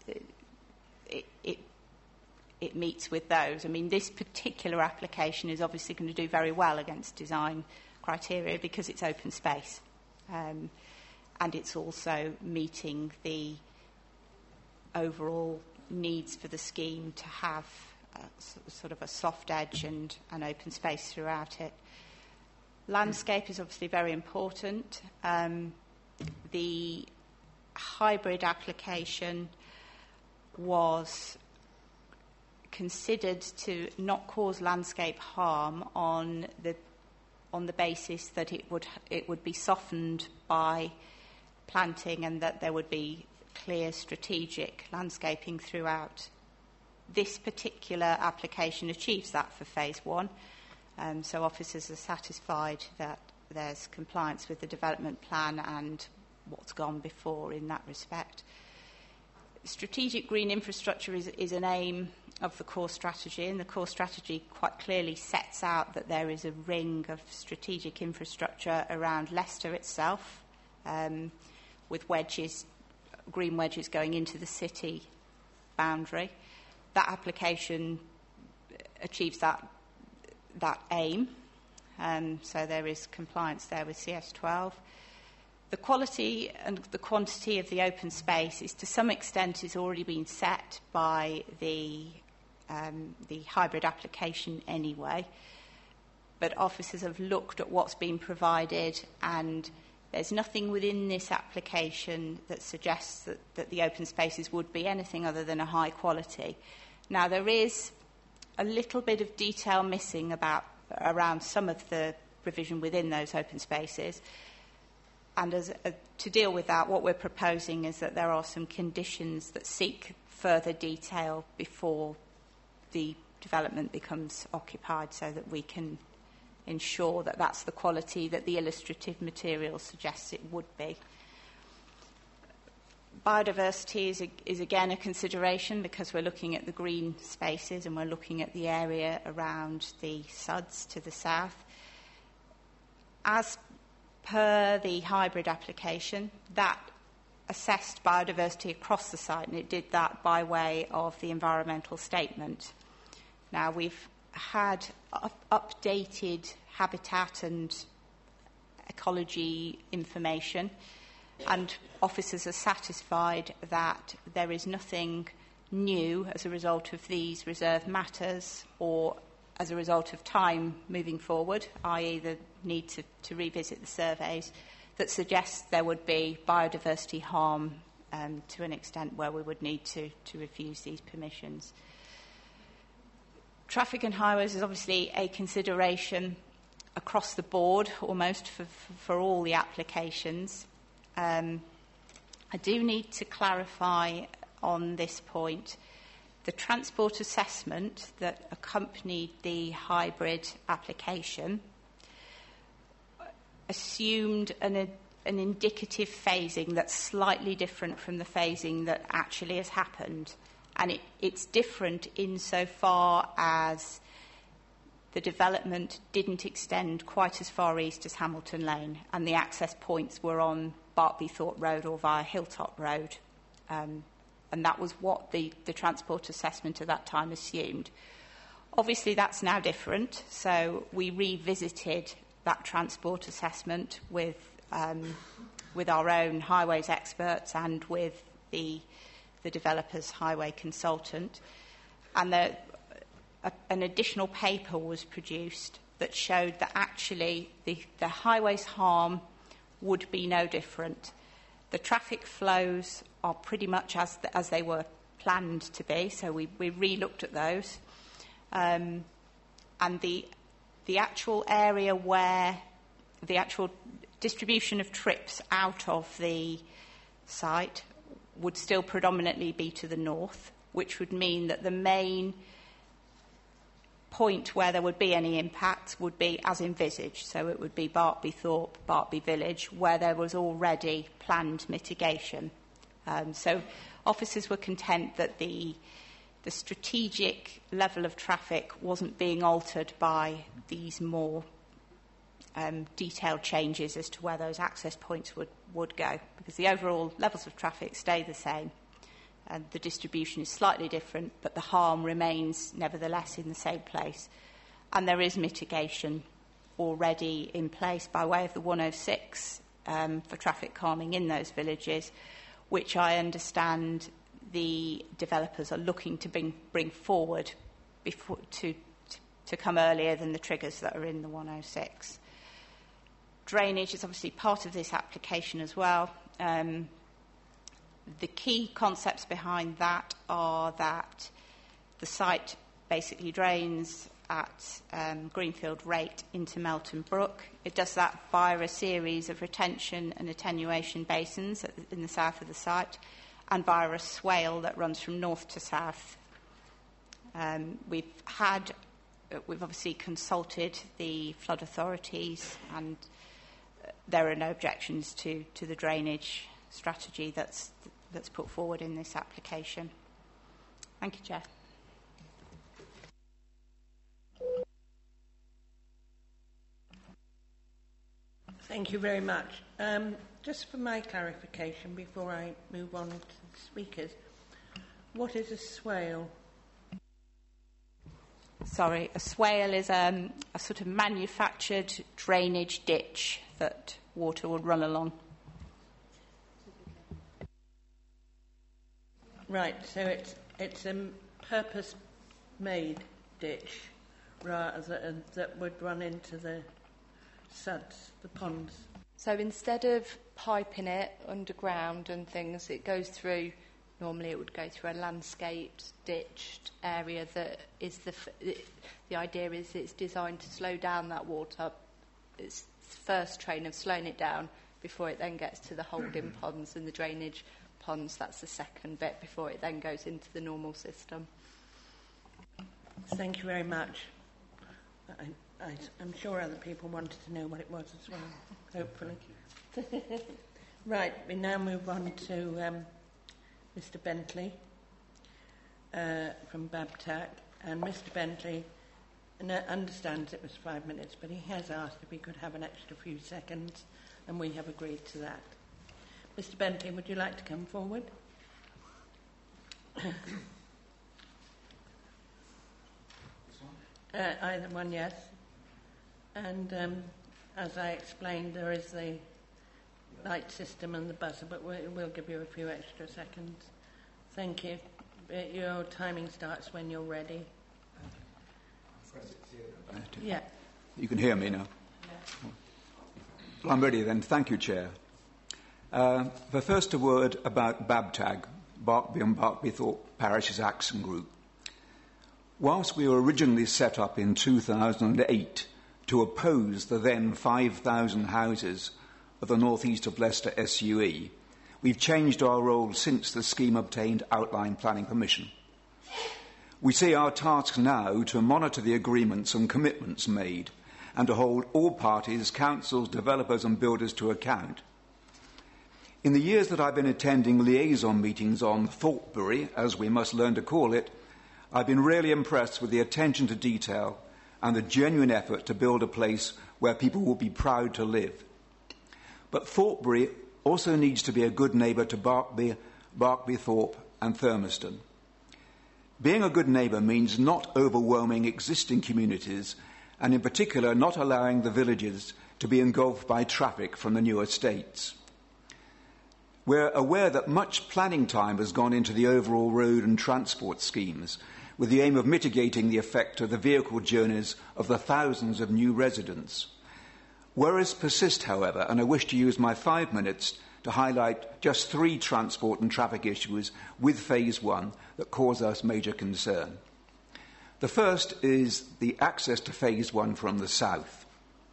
it meets with those. I mean, this particular application is obviously going to do very well against design criteria because it's open space, and it's also meeting the overall needs for the scheme to have sort of a soft edge and an open space throughout it. Landscape is obviously very important. The hybrid application was considered to not cause landscape harm on the basis that it would be softened by planting and that there would be clear strategic landscaping throughout. This particular application achieves that for phase 1, so officers are satisfied that there's compliance with the development plan and what's gone before in that respect. Strategic green infrastructure is an aim of the core strategy, and the core strategy quite clearly sets out that there is a ring of strategic infrastructure around Leicester itself, with green wedges going into the city boundary. That application achieves that aim, so there is compliance there with CS12. The quality and the quantity of the open space is to some extent is already been set by the hybrid application anyway, but officers have looked at what's been provided, and there's nothing within this application that suggests that the open spaces would be anything other than a high quality. Now, there is a little bit of detail missing around some of the provision within those open spaces. And to deal with that, what we're proposing is that there are some conditions that seek further detail before the development becomes occupied, so that we can ensure that that's the quality that the illustrative material suggests it would be. Biodiversity is again a consideration because we're looking at the green spaces and we're looking at the area around the SUDs to the south. As per the hybrid application, that assessed biodiversity across the site, and it did that by way of the environmental statement. Now, we've had updated habitat and ecology information, and officers are satisfied that there is nothing new as a result of these reserve matters or as a result of time moving forward, i.e. the need to revisit the surveys, that suggests there would be biodiversity harm to an extent where we would need to refuse these permissions. Traffic and highways is obviously a consideration across the board, almost for all the applications. I do need to clarify on this point. The transport assessment that accompanied the hybrid application assumed an indicative phasing that's slightly different from the phasing that actually has happened. And it's different insofar as the development didn't extend quite as far east as Hamilton Lane, and the access points were on Barkby-Thorpe Road or via Hilltop Road. And that was what the transport assessment at that time assumed. Obviously, that's now different, so we revisited that transport assessment with our own highways experts and with the developer's highway consultant. And an additional paper was produced that showed that actually the highways harm would be no different. The traffic flows are pretty much as they were planned to be, so we re-looked at those. And the actual area where the actual distribution of trips out of the site would still predominantly be to the north, which would mean that the main point where there would be any impact would be as envisaged. So it would be Barkby-Thorpe, Barkby Village, where there was already planned mitigation. So officers were content that the strategic level of traffic wasn't being altered by these more detailed changes as to where those access points would go, because the overall levels of traffic stay the same. And the distribution is slightly different, but the harm remains nevertheless in the same place. And there is mitigation already in place by way of the 106 for traffic calming in those villages, which I understand the developers are looking to bring forward before, to come earlier than the triggers that are in the 106. Drainage is obviously part of this application as well. The key concepts behind that are that the site basically drains at Greenfield Rate into Melton Brook. It does that via a series of retention and attenuation basins in the south of the site and via a swale that runs from north to south. We've obviously consulted the flood authorities, and there are no objections to the drainage strategy that's put forward in this application. Thank you, Chair. Thank you very much. Just for my clarification, before I move on to the speakers, what is a swale? Sorry, a swale is a sort of manufactured drainage ditch that water would run along. Right, so it's a purpose-made ditch rather that would run into the suds, the ponds. So instead of piping it underground and things, it goes through. Normally, it would go through a landscaped, ditched area that is the idea is it's designed to slow down that water. It's the first train of slowing it down before it then gets to the holding ponds and the drainage ponds. That's the second bit before it then goes into the normal system. Thank you very much. I'm sure other people wanted to know what it was as well, hopefully. Right, we now move on to Mr Bentley from Babtac, and Mr Bentley understands it was 5 minutes, but he has asked if he could have an extra few seconds, and we have agreed to that. Mr Bentley, would you like to come forward? Either one, yes. And as I explained, there is the light system and the buzzer, but we'll give you a few extra seconds. Thank you. Your timing starts when you're ready. Yeah. You can hear me now. Yeah. Well, I'm ready then. Thank you, Chair. But first a word about Babtag, Barkby and Barkbythorpe Parishes Action Group. Whilst we were originally set up in 2008 to oppose the then 5,000 houses of the North East of Leicester SUE, we've changed our role since the scheme obtained outline planning permission. We see our task now to monitor the agreements and commitments made and to hold all parties, councils, developers and builders to account. In the years that I've been attending liaison meetings on Thorpebury, as we must learn to call it, I've been really impressed with the attention to detail and the genuine effort to build a place where people will be proud to live. But Thorpebury also needs to be a good neighbour to Barkby, Barkbythorpe and Thurmaston. Being a good neighbour means not overwhelming existing communities and in particular not allowing the villages to be engulfed by traffic from the new estates. We're aware that much planning time has gone into the overall road and transport schemes with the aim of mitigating the effect of the vehicle journeys of the thousands of new residents. Worries persist, however, and I wish to use my 5 minutes to highlight just 3 transport and traffic issues with Phase 1 that cause us major concern. The first is the access to Phase 1 from the south.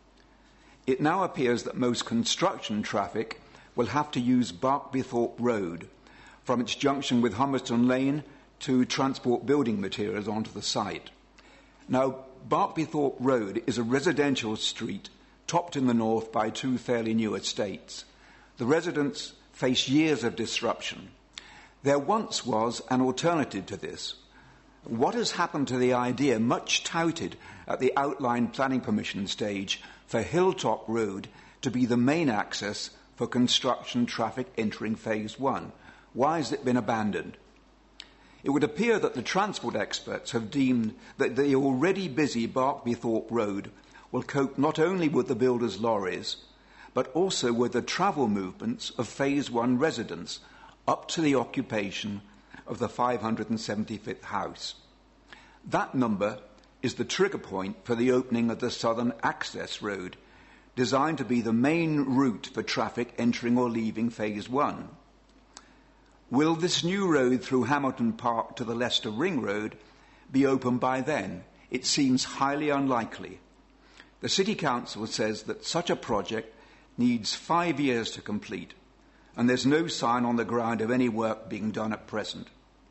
It now appears that most construction traffic will have to use Barkbythorpe Road from its junction with Humberston Lane to transport building materials onto the site. Now, Barkbythorpe Road is a residential street topped in the north by 2 fairly new estates. The residents face years of disruption. There once was an alternative to this. What has happened to the idea, much touted at the outline planning permission stage, for Hilltop Road to be the main access for construction traffic entering Phase 1? Why has it been abandoned? It would appear that the transport experts have deemed that the already busy Barkbythorpe Road will cope not only with the builders' lorries, but also with the travel movements of Phase 1 residents up to the occupation of the 575th house. That number is the trigger point for the opening of the Southern Access Road, designed to be the main route for traffic entering or leaving Phase 1. Will this new road through Hamilton Park to the Leicester Ring Road be open by then? It seems highly unlikely. The City Council says that such a project needs 5 years to complete, and there's no sign on the ground of any work being done at present.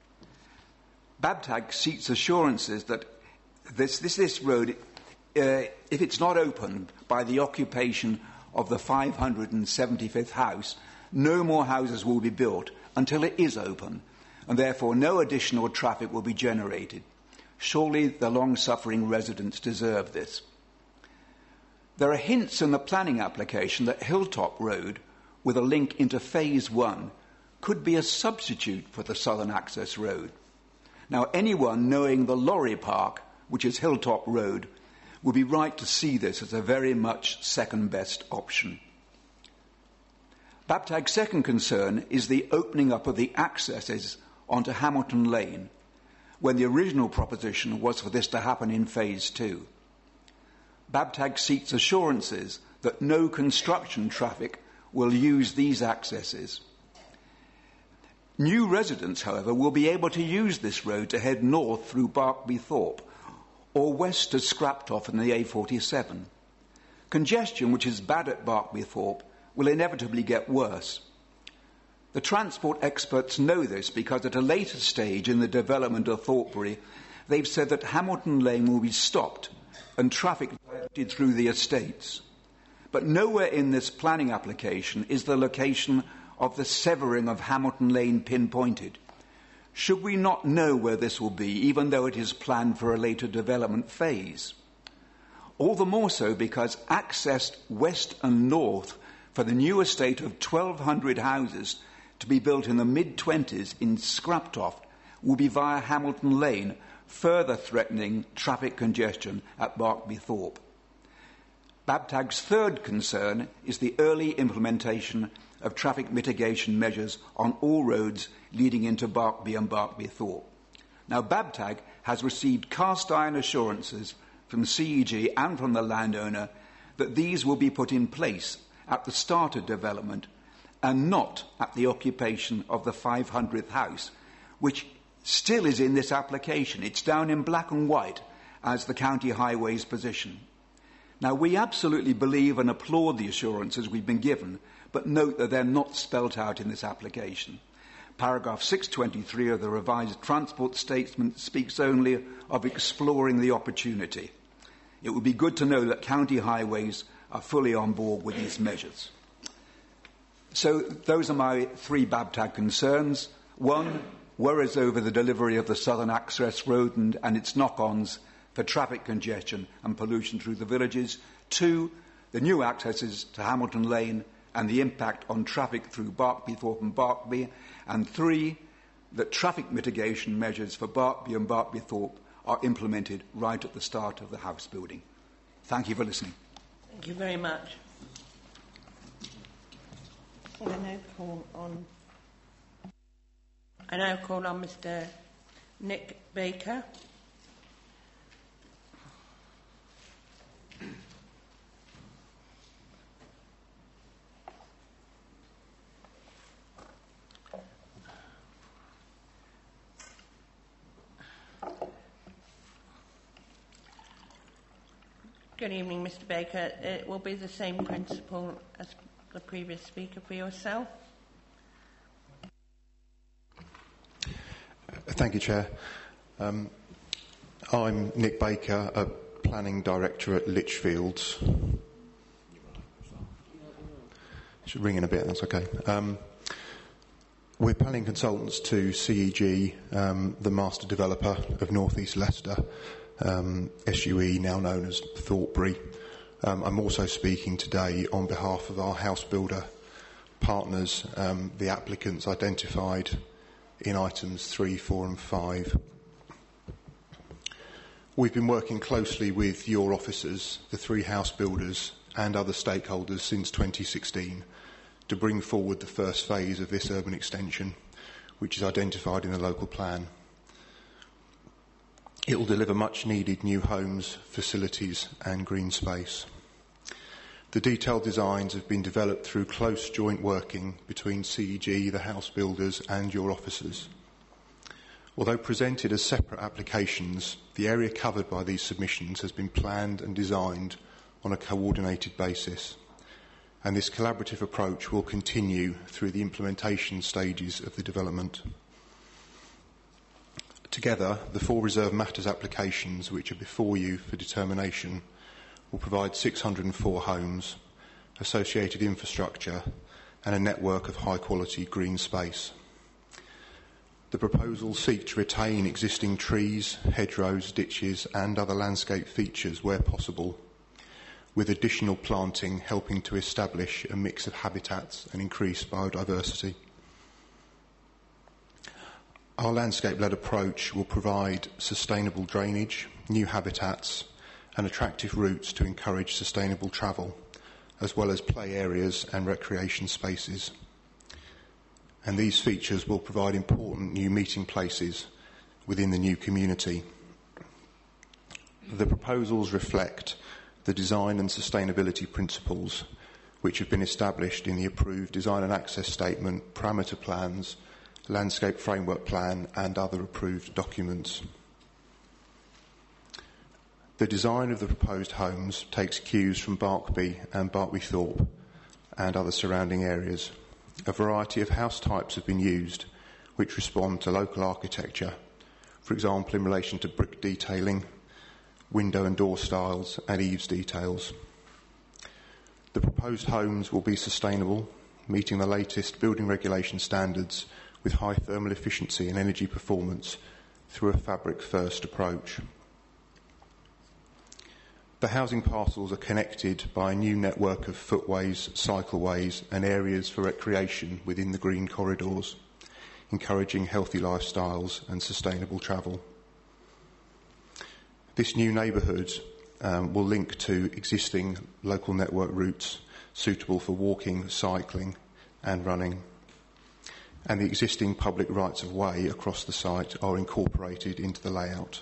Babtag seeks assurances that this road, if it's not opened by the occupation of the 575th house, no more houses will be built until it is open, and therefore no additional traffic will be generated. Surely the long-suffering residents deserve this. There are hints in the planning application that Hilltop Road, with a link into Phase 1, could be a substitute for the Southern Access Road. Now, anyone knowing the lorry park, which is Hilltop Road, would be right to see this as a very much second-best option. Babtag's second concern is the opening up of the accesses onto Hamilton Lane, when the original proposition was for this to happen in Phase 2. Babtag seeks assurances that no construction traffic will use these accesses. New residents, however, will be able to use this road to head north through Barkbythorpe or west to Scraptoff in the A47. Congestion, which is bad at Barkbythorpe, will inevitably get worse. The transport experts know this because at a later stage in the development of Thorpebury, they've said that Hamilton Lane will be stopped and traffic diverted through the estates. But nowhere in this planning application is the location of the severing of Hamilton Lane pinpointed? Should we not know where this will be, even though it is planned for a later development phase? All the more so because access west and north for the new estate of 1,200 houses to be built in the mid-20s in Scraptoft will be via Hamilton Lane, further threatening traffic congestion at Barkby Thorpe. Babtag's third concern is the early implementation of traffic mitigation measures on all roads leading into Barkby and Barkby Thorpe. Now, Babtag has received cast-iron assurances from CEG and from the landowner that these will be put in place at the start of development and not at the occupation of the 500th house, which still is in this application. It's down in black and white as the county highway's position. Now, we absolutely believe and applaud the assurances we've been given, but note that they're not spelt out in this application. Paragraph 623 of the revised transport statement speaks only of exploring the opportunity. It would be good to know that county highways are fully on board with these measures. So those are my three Babtag concerns. One, worries over the delivery of the Southern Access Road and its knock-ons for traffic congestion and pollution through the villages. Two, the new accesses to Hamilton Lane and the impact on traffic through Barkby, Thorpe and Barkby. And three, that traffic mitigation measures for Barkby and Barkby Thorpe are implemented right at the start of the house building. Thank you for listening. Thank you very much. I now call on Mr. Nick Baker. Good evening, Mr. Baker. It will be the same principle as the previous speaker for yourself. Thank you, Chair. I'm Nick Baker, a Planning Director at Lichfields. Should ring in a bit, that's okay. We're planning consultants to CEG, the master developer of North East Leicester, SUE, now known as Thorpebury. I'm also speaking today on behalf of our house builder partners, the applicants identified in items 3, 4 and 5. We've been working closely with your officers, the three house builders and other stakeholders since 2016 to bring forward the first phase of this urban extension, which is identified in the local plan. It will deliver much needed new homes, facilities and green space. The detailed designs have been developed through close joint working between CEG, the house builders and your officers. Although presented as separate applications, the area covered by these submissions has been planned and designed on a coordinated basis, and this collaborative approach will continue through the implementation stages of the development. Together, the 4 reserve matters applications which are before you for determination will provide 604 homes, associated infrastructure and a network of high-quality green space. The proposals seek to retain existing trees, hedgerows, ditches and other landscape features where possible, with additional planting helping to establish a mix of habitats and increase biodiversity. Our landscape-led approach will provide sustainable drainage, new habitats and attractive routes to encourage sustainable travel, as well as play areas and recreation spaces. And these features will provide important new meeting places within the new community. The proposals reflect the design and sustainability principles which have been established in the approved design and access statement, parameter plans, landscape framework plan and other approved documents. The design of the proposed homes takes cues from Barkby and Barkby Thorpe and other surrounding areas. A variety of house types have been used which respond to local architecture, for example in relation to brick detailing, window and door styles and eaves details. The proposed homes will be sustainable, meeting the latest building regulation standards with high thermal efficiency and energy performance through a fabric-first approach. The housing parcels are connected by a new network of footways, cycleways and areas for recreation within the green corridors, encouraging healthy lifestyles and sustainable travel. This new neighbourhood will link to existing local network routes suitable for walking, cycling and running. And the existing public rights of way across the site are incorporated into the layout.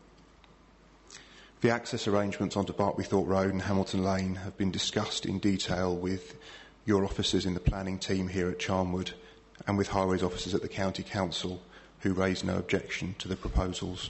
The access arrangements onto Barkbythorpe Road and Hamilton Lane have been discussed in detail with your officers in the planning team here at Charnwood and with highways officers at the County Council who raised no objection to the proposals.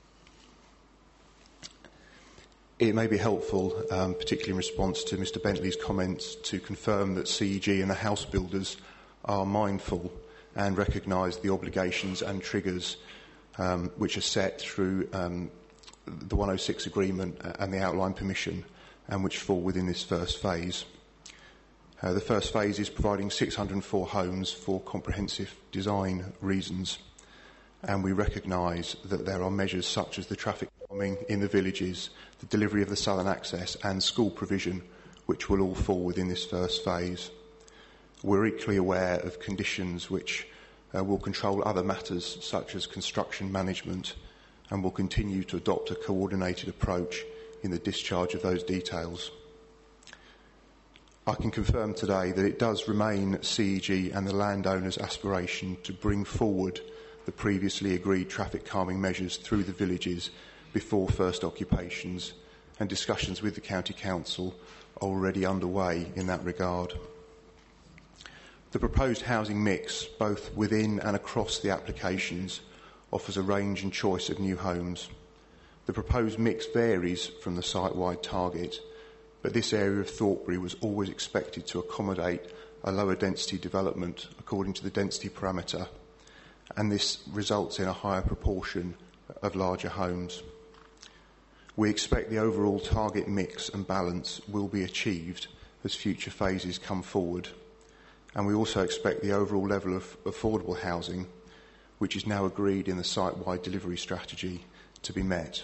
It may be helpful, particularly in response to Mr Bentley's comments, to confirm that CEG and the house builders are mindful and recognise the obligations and triggers which are set through the 106 agreement and the outline permission and which fall within this first phase. The first phase is providing 604 homes for comprehensive design reasons, and we recognise that there are measures such as the traffic calming in the villages, the delivery of the southern access and school provision which will all fall within this first phase. We're equally aware of conditions which will control other matters such as construction management and will continue to adopt a coordinated approach in the discharge of those details. I can confirm today that it does remain CEG and the landowner's aspiration to bring forward the previously agreed traffic calming measures through the villages before first occupations, and discussions with the County Council are already underway in that regard. The proposed housing mix, both within and across the applications, offers a range and choice of new homes. The proposed mix varies from the site-wide target, but this area of Thornbury was always expected to accommodate a lower density development according to the density parameter, and this results in a higher proportion of larger homes. We expect the overall target mix and balance will be achieved as future phases come forward, and we also expect the overall level of affordable housing, which is now agreed in the site-wide delivery strategy, to be met.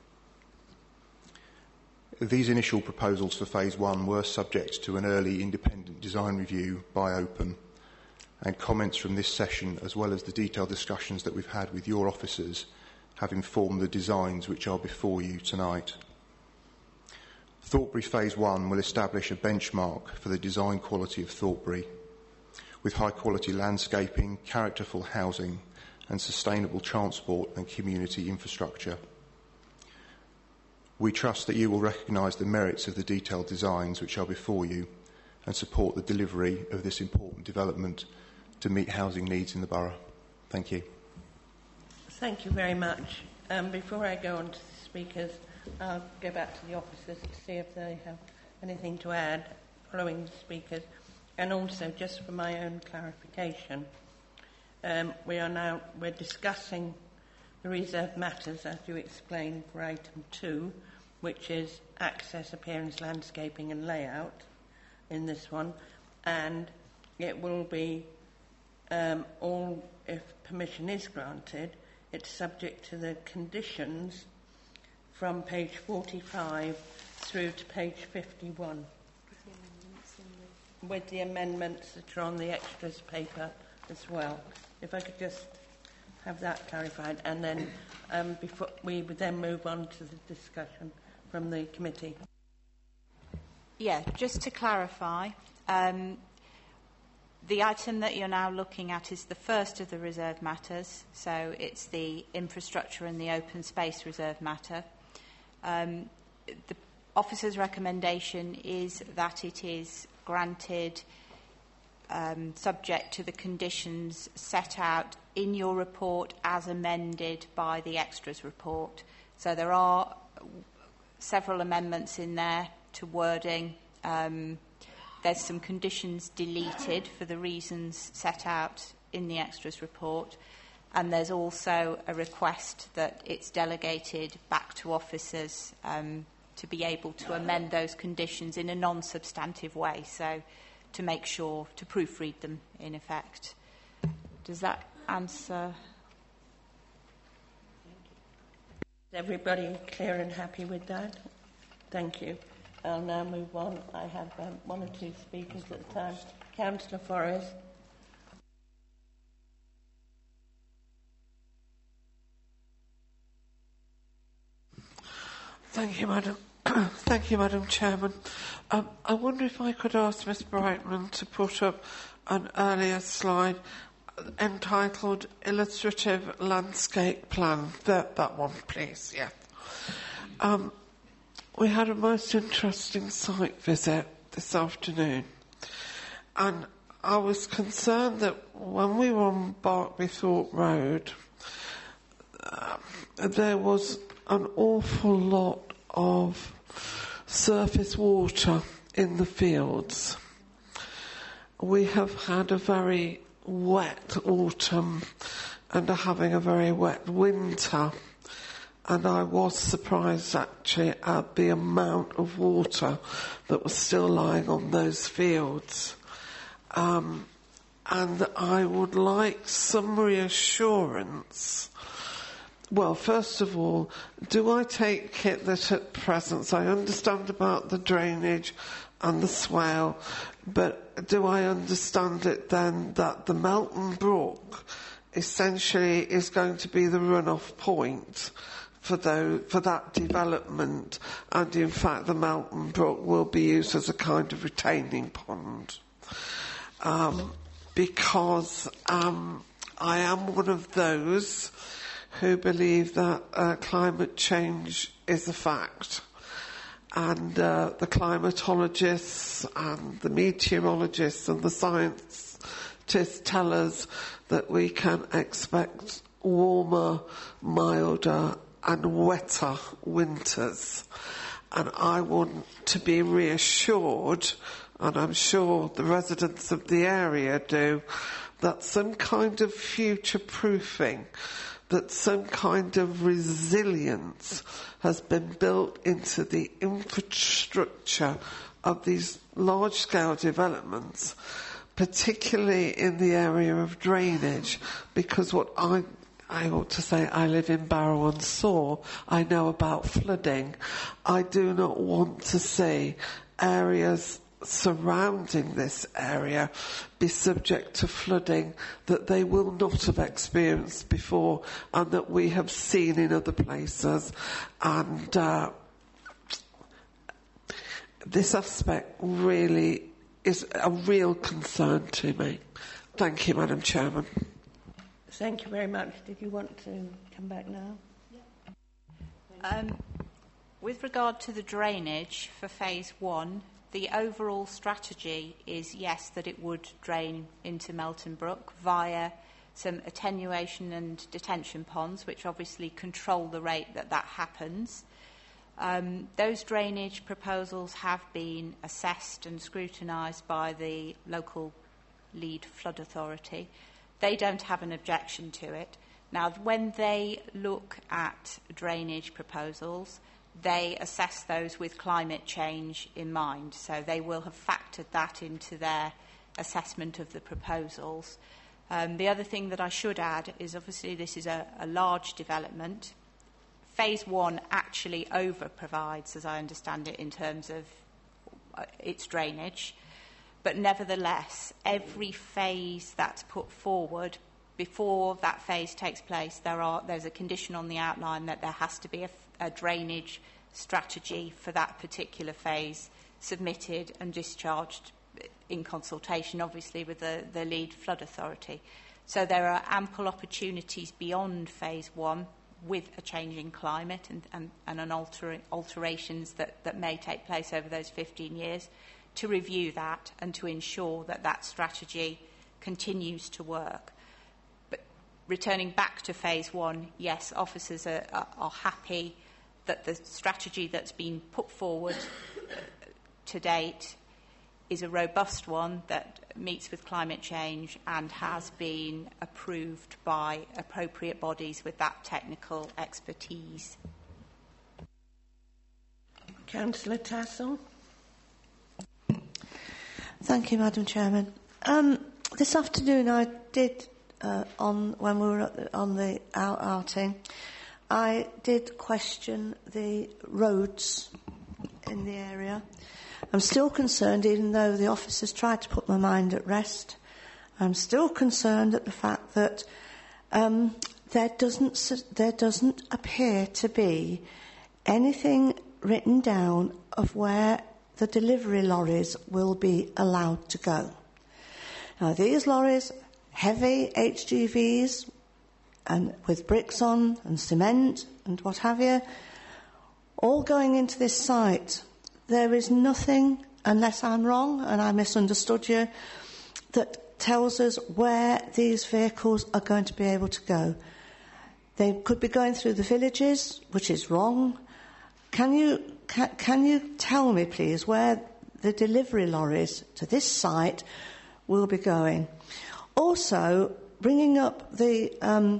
These initial proposals for Phase 1 were subject to an early independent design review by Open, and comments from this session, as well as the detailed discussions that we've had with your officers, have informed the designs which are before you tonight. Thornbury Phase 1 will establish a benchmark for the design quality of Thornbury, with high-quality landscaping, characterful housing, and sustainable transport and community infrastructure. We trust that you will recognise the merits of the detailed designs which are before you and support the delivery of this important development to meet housing needs in the borough. Thank you. Thank you very much. Before I go on to the speakers, I'll go back to the officers to see if they have anything to add following the speakers. And also, just for my own clarification, we're discussing the reserved matters, as you explained, for item 2, which is access, appearance, landscaping and layout in this one. And it will be all, if permission is granted, it's subject to the conditions from page 45 through to page 51. With the amendments that are on the extras paper as well. If I could just have that clarified, and then before we would then move on to the discussion from the committee. Yeah, just to clarify, the item that you're now looking at is the first of the reserved matters, so it's the infrastructure and the open space reserved matter. The officer's recommendation is that it is granted subject to the conditions set out in your report as amended by the extras report. So there are several amendments in there to wording. There's some conditions deleted for the reasons set out in the extras report, and there's also a request that it's delegated back to officers to be able to amend those conditions in a non-substantive way. So to make sure, to proofread them in effect. Does that answer? Is everybody clear and happy with that? Thank you. I'll now move on. I have one or two speakers at a time. Councillor Forrest. Thank you, Madam. Thank you, Madam Chairman. I wonder if I could ask Ms Brightman to put up an earlier slide entitled Illustrative Landscape Plan. That one, please, yeah. We had a most interesting site visit this afternoon, and I was concerned that when we were on Barkbythorpe Road, there was an awful lot of surface water in the fields. We have had a very wet autumn and are having a very wet winter, and I was surprised actually at the amount of water that was still lying on those fields. And I would like some reassurance. Well, first of all, do I take it that at present, I understand about the drainage and the swale, but do I understand it then that the Melton Brook essentially is going to be the runoff point for that development, and in fact the Melton Brook will be used as a kind of retaining pond? Because I am one of those who believe that climate change is a fact, and the climatologists and the meteorologists and the scientists tell us that we can expect warmer, milder and wetter winters, and I want to be reassured, and I'm sure the residents of the area do, that some kind of future proofing, that some kind of resilience has been built into the infrastructure of these large-scale developments, particularly in the area of drainage, because what I ought to say, I live in Barrow-on-Soar, I know about flooding. I do not want to see areas surrounding this area be subject to flooding that they will not have experienced before and that we have seen in other places, and this aspect really is a real concern to me. Thank you, Madam Chairman. Thank you very much. Did you want to come back now? With regard to the drainage for phase 1, the overall strategy is, yes, that it would drain into Melton Brook via some attenuation and detention ponds, which obviously control the rate that happens. Those drainage proposals have been assessed and scrutinised by the local lead flood authority. They don't have an objection to it. Now, when they look at drainage proposals, they assess those with climate change in mind. So they will have factored that into their assessment of the proposals. The other thing that I should add is obviously this is a large development. Phase 1 actually over-provides, as I understand it, in terms of its drainage. But nevertheless, every phase that's put forward, before that phase takes place, there's a condition on the outline that there has to be a drainage strategy for that particular phase submitted and discharged in consultation, obviously, with the lead flood authority. So there are ample opportunities beyond phase 1 with a changing climate and an alterations that may take place over those 15 years to review that and to ensure that strategy continues to work. But returning back to phase 1, yes, officers are happy that the strategy that's been put forward to date is a robust one that meets with climate change and has been approved by appropriate bodies with that technical expertise. Councillor Tassell. Thank you, Madam Chairman. This afternoon I did, when we were on the outing, I did question the roads in the area. I'm still concerned, even though the officers tried to put my mind at rest, I'm still concerned at the fact that there doesn't appear to be anything written down of where the delivery lorries will be allowed to go. Now, these lorries, heavy HGVs, and with bricks on and cement and what have you, all going into this site. There is nothing, unless I'm wrong and I misunderstood you, that tells us where these vehicles are going to be able to go. They could be going through the villages, which is wrong. Can you tell me, please, where the delivery lorries to this site will be going? Also, bringing up the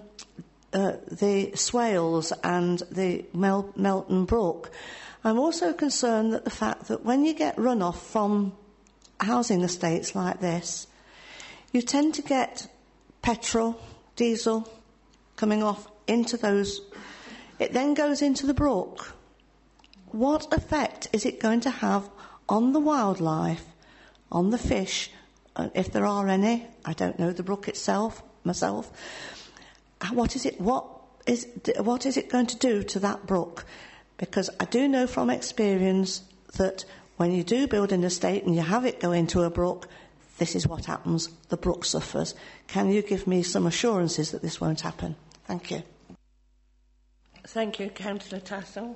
Swales and the Melton Brook, I'm also concerned that the fact that when you get runoff from housing estates like this, you tend to get petrol, diesel coming off into those. It then goes into the brook. What effect is it going to have on the wildlife, on the fish, if there are any? I don't know the brook itself, myself. What is it going to do to that brook? Because I do know from experience that when you do build an estate and you have it go into a brook, this is what happens. The brook suffers. Can you give me some assurances that this won't happen? Thank you. Thank you, Councillor Tassell.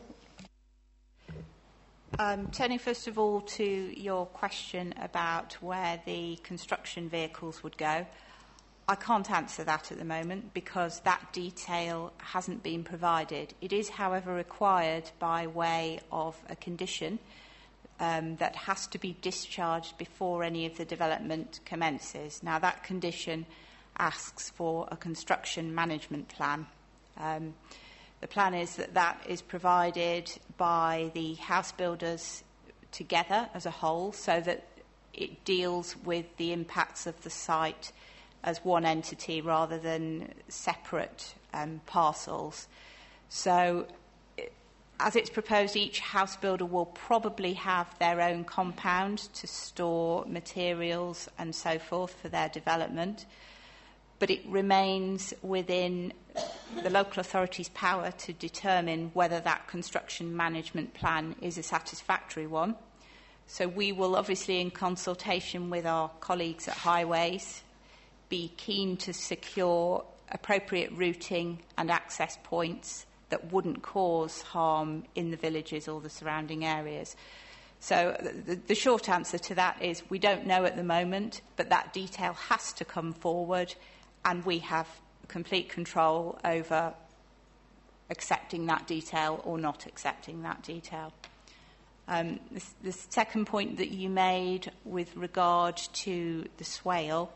Turning first of all to your question about where the construction vehicles would go, I can't answer that at the moment because that detail hasn't been provided. It is, however, required by way of a condition that has to be discharged before any of the development commences. Now, that condition asks for a construction management plan. The plan is that is provided by the house builders together as a whole so that it deals with the impacts of the site as one entity rather than separate parcels. So, as it's proposed, each house builder will probably have their own compound to store materials and so forth for their development, but it remains within the local authority's power to determine whether that construction management plan is a satisfactory one. So we will obviously, in consultation with our colleagues at Highways, be keen to secure appropriate routing and access points that wouldn't cause harm in the villages or the surrounding areas. So the short answer to that is we don't know at the moment, but that detail has to come forward and we have complete control over accepting that detail or not accepting that detail. The second point that you made with regard to the Swale,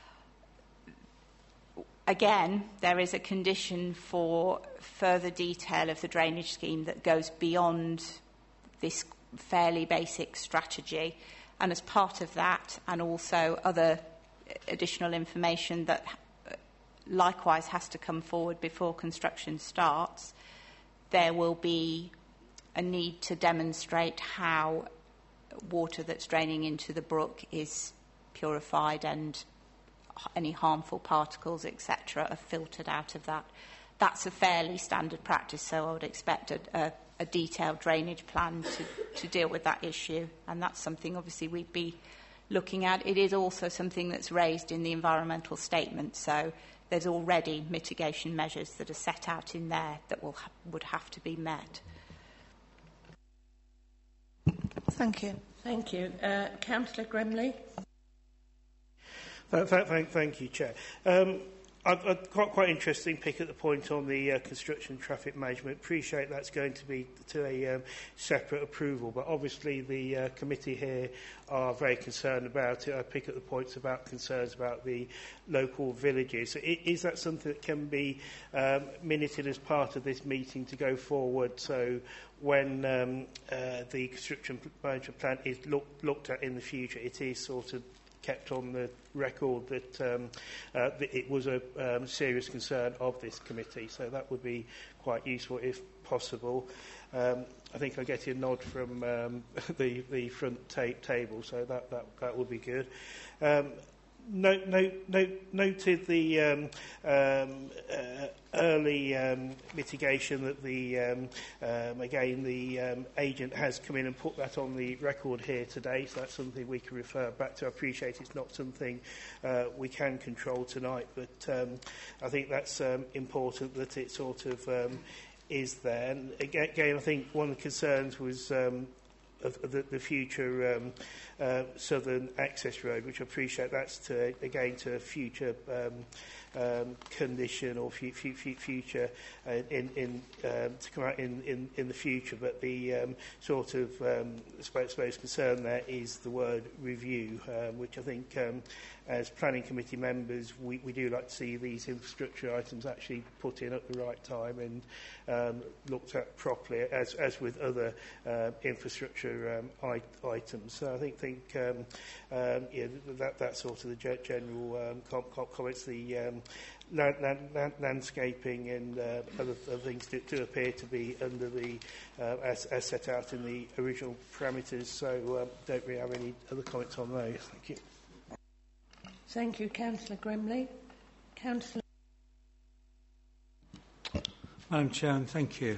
again, there is a condition for further detail of the drainage scheme that goes beyond this fairly basic strategy. And as part of that, and also other additional information that likewise has to come forward before construction starts, there will be a need to demonstrate how water that's draining into the brook is purified and any harmful particles, etc., are filtered out of that. That's a fairly standard practice, so I would expect a detailed drainage plan to deal with that issue, and that's something obviously we'd be looking at. It is also something that's raised in the environmental statement, so there's already mitigation measures that are set out in there that would have to be met. Thank you. Thank you. Councillor Grimley. Thank you, Chair. I'd quite interesting pick at the point on the construction traffic management. Appreciate that's going to be to a separate approval, but obviously the committee here are very concerned about it. I pick at the points about concerns about the local villages. So is that something that can be minuted as part of this meeting to go forward? So when the construction management plan is looked at in the future, it is sort of kept on the record that it was a serious concern of this committee. So that would be quite useful if possible. I think I get a nod from the front table, so that would be good. Noted the early mitigation that the agent has come in and put that on the record here today, so that's something we can refer back to. I appreciate it's not something we can control tonight, but I think that's important that it sort of is there. And again, I think one of the concerns was of the future southern access road, which I appreciate that's to future condition or future to come out in the future. But the sort of suppose concern there is the word review, which I think as planning committee members we do like to see these infrastructure items actually put in at the right time and looked at properly, as with other infrastructure items. So I think that's sort of the general comments. The landscaping and other things do appear to be under the as set out in the original parameters. So don't really have any other comments on those. Thank you. Thank you, Councillor Grimley. Councillor. Madam Chairman, thank you.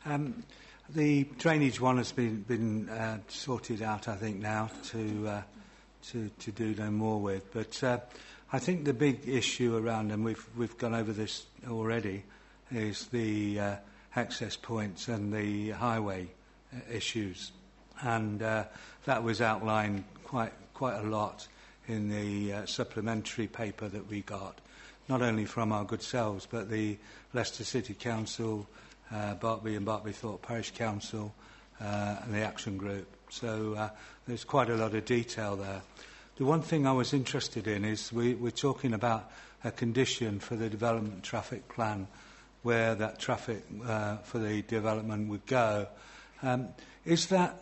The drainage one has been sorted out, I think, now to do no more with. But I think the big issue around, and we've gone over this already, is the access points and the highway issues, and that was outlined quite a lot in the supplementary paper that we got, not only from our good selves, but the Leicester City Council, Barkby and Barkby Thorpe Parish Council, and the Action Group. So there's quite a lot of detail there. The one thing I was interested in is we're talking about a condition for the development traffic plan, where that traffic for the development would go. Is that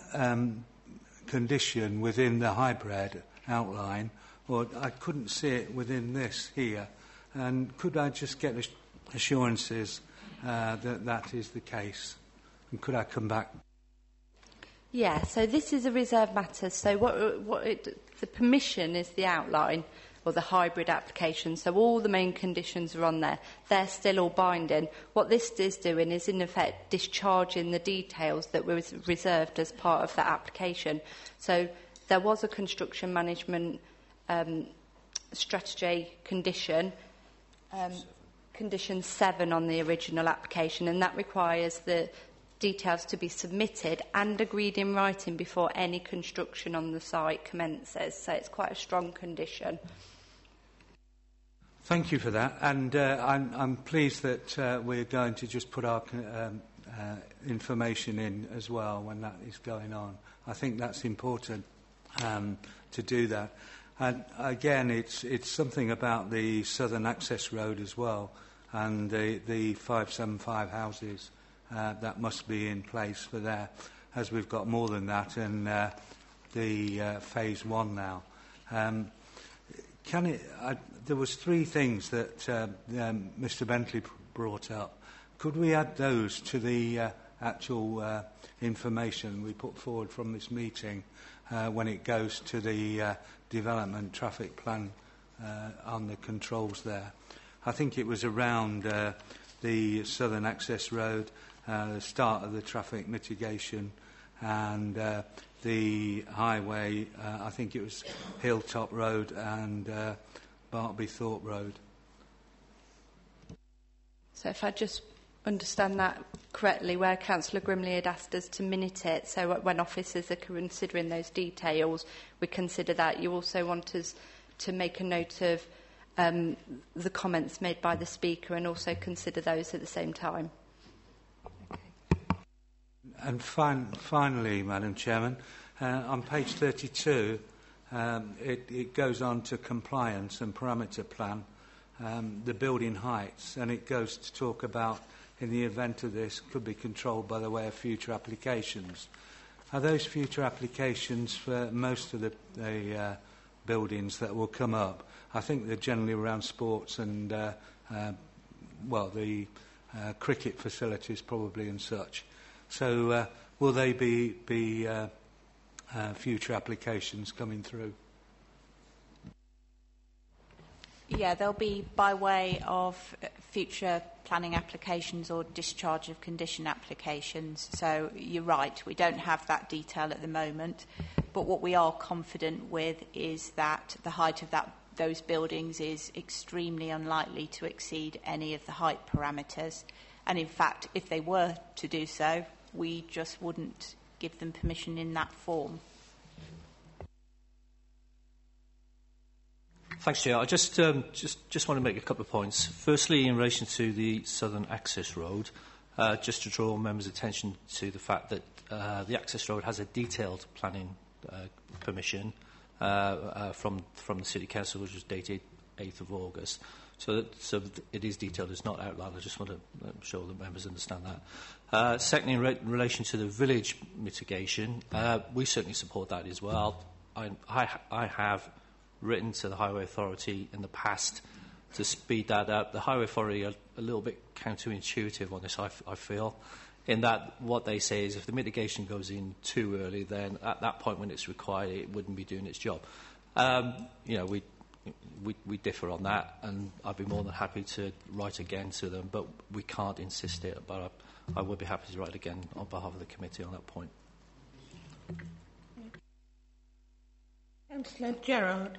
condition within the hybrid outline, or I couldn't see it within this here? And could I just get assurances that is the case? And could I come back? Yeah, so this is a reserved matter. So the permission is the outline or the hybrid application. So all the main conditions are on there. They're still all binding. What this is doing is, in effect, discharging the details that were reserved as part of that application. So there was a construction management strategy condition, condition 7 on the original application, and that requires the details to be submitted and agreed in writing before any construction on the site commences. So it's quite a strong condition. Thank you for that, and I'm pleased that we're going to just put our information in as well when that is going on. I think that's important to do that. And again, it's something about the Southern Access Road as well, and the 575 houses that must be in place for there, as we've got more than that in the phase 1 now. There was 3 things that Mr. Bentley brought up. Could we add those to the actual information we put forward from this meeting when it goes to the development traffic plan on the controls there? I think it was around the Southern Access Road, the start of the traffic mitigation, and the highway. I think it was Hilltop Road and Barkby Thorpe Road. So if I just understand that correctly, where Councillor Grimley had asked us to minute it, so when officers are considering those details, we consider that. You also want us to make a note of the comments made by the Speaker and also consider those at the same time. And finally, Madam Chairman, on page 32, it goes on to compliance and parameter plan, the building heights, and it goes to talk about, in the event of this, could be controlled by the way of future applications. Are those future applications for most of the buildings that will come up? I think they're generally around sports and, the cricket facilities probably and such. So will they be future applications coming through? Yeah, they'll be by way of future planning applications or discharge of condition applications. So you're right, we don't have that detail at the moment, but what we are confident with is that the height of those buildings is extremely unlikely to exceed any of the height parameters. And in fact, if they were to do so, we just wouldn't give them permission in that form. Thanks, Chair. I just want to make a couple of points. Firstly, in relation to the Southern Access Road, just to draw members' attention to the fact that the access road has a detailed planning permission from the City Council, which was dated 8th of August. So it is detailed, it's not outlined. I just want to show that members understand that. Secondly, in relation to the village mitigation, we certainly support that as well. I have written to the Highway Authority in the past to speed that up. The Highway Authority are a little bit counterintuitive on this, I feel, in that what they say is if the mitigation goes in too early, then at that point when it's required, it wouldn't be doing its job. We differ on that, and I'd be more than happy to write again to them, but we can't insist it. But I would be happy to write again on behalf of the committee on that point. Councillor Gerard.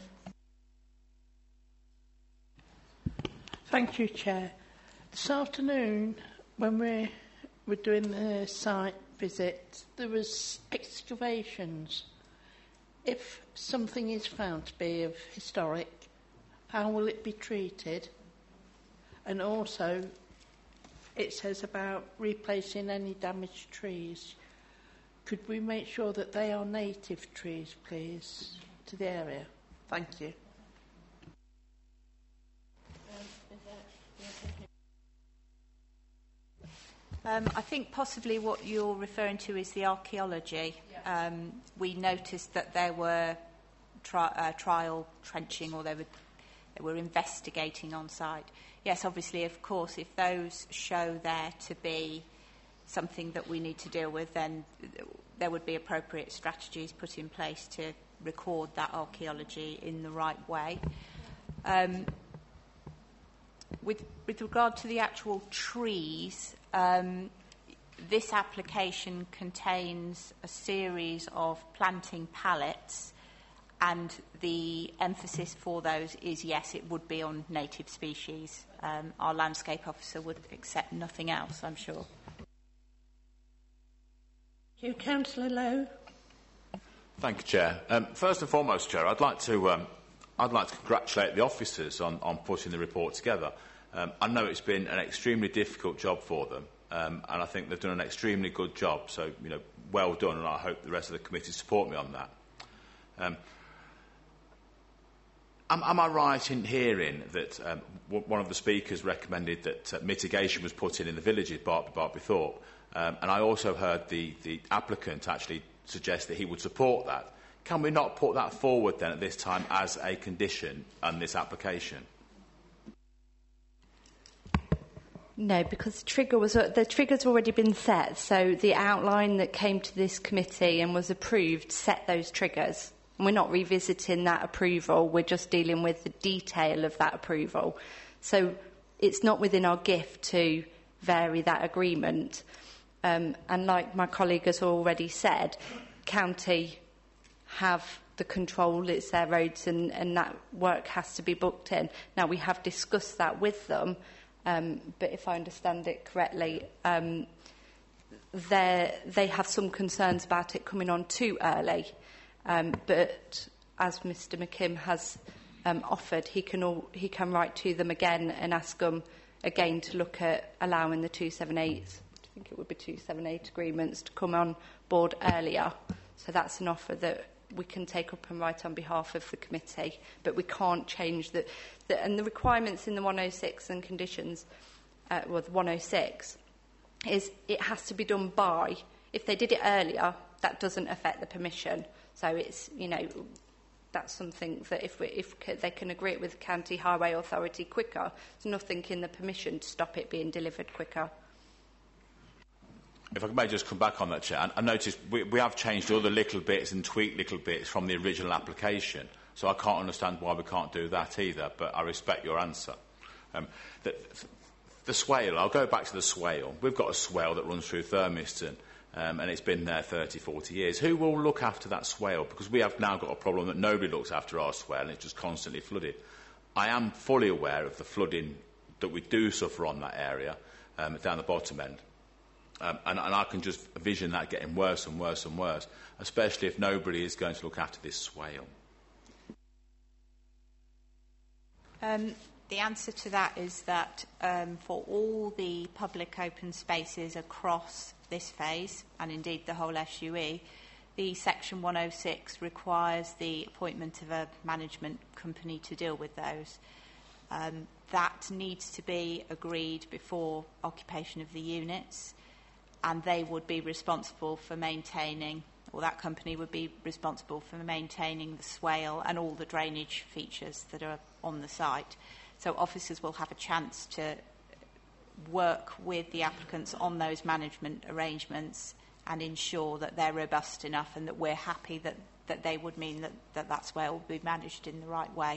Thank you, Chair. This afternoon, when we were doing the site visit, there was excavations. If something is found to be of historic, how will it be treated? And also, it says about replacing any damaged trees. Could we make sure that they are native trees, please, to the area? Thank you. I think possibly what you're referring to is the archaeology. Yeah. We noticed that there were trial trenching, or they were investigating on site. Yes, obviously, of course, if those show there to be something that we need to deal with, then there would be appropriate strategies put in place to record that archaeology in the right way. With regard to the actual trees, this application contains a series of planting pallets, and the emphasis for those is, yes, it would be on native species. Our landscape officer would accept nothing else, I'm sure. Thank you. Councillor Lowe. Thank you, Chair. First and foremost, Chair, I'd like to congratulate the officers on putting the report together. I know it's been an extremely difficult job for them, and I think they've done an extremely good job. So, well done, and I hope the rest of the committee support me on that. Am I right in hearing that one of the speakers recommended that mitigation was put in the villages, Barkby Thorpe, and I also heard the applicant actually suggest that he would support that? Can we not put that forward then at this time as a condition on this application? No, because the trigger's already been set. So the outline that came to this committee and was approved set those triggers. And we're not revisiting that approval. We're just dealing with the detail of that approval. So it's not within our gift to vary that agreement. And like my colleague has already said, county have the control, it's their roads, and that work has to be booked in. Now, we have discussed that with them, but if I understand it correctly, they have some concerns about it coming on too early. But as Mr McKim has offered, he can write to them again and ask them again to look at allowing the 278, I think it would be 278 agreements to come on board earlier. So that's an offer that we can take up and write on behalf of the committee, but we can't change and the requirements in the 106 and conditions, the 106, is it has to be done by, if they did it earlier, that doesn't affect the permission. So it's, that's something that if they can agree it with the County Highway Authority quicker, there's nothing in the permission to stop it being delivered quicker. If I may just come back on that, Chair, I noticed we have changed other little bits and tweaked little bits from the original application, so I can't understand why we can't do that either, but I respect your answer. The swale, I'll go back to the swale. We've got a swale that runs through Thurmiston, and it's been there 30, 40 years. Who will look after that swale? Because we have now got a problem that nobody looks after our swale, and it's just constantly flooded. I am fully aware of the flooding that we do suffer on that area, down the bottom end. And I can just envision that getting worse and worse and worse, especially if nobody is going to look after this swale. The answer to that is that for all the public open spaces across this phase, and indeed the whole SUE, the Section 106 requires the appointment of a management company to deal with those. That needs to be agreed before occupation of the units, and they would be responsible for maintaining, or that company would be responsible for maintaining the swale and all the drainage features that are on the site. So officers will have a chance to work with the applicants on those management arrangements and ensure that they're robust enough and that we're happy that they would mean that swale will be managed in the right way.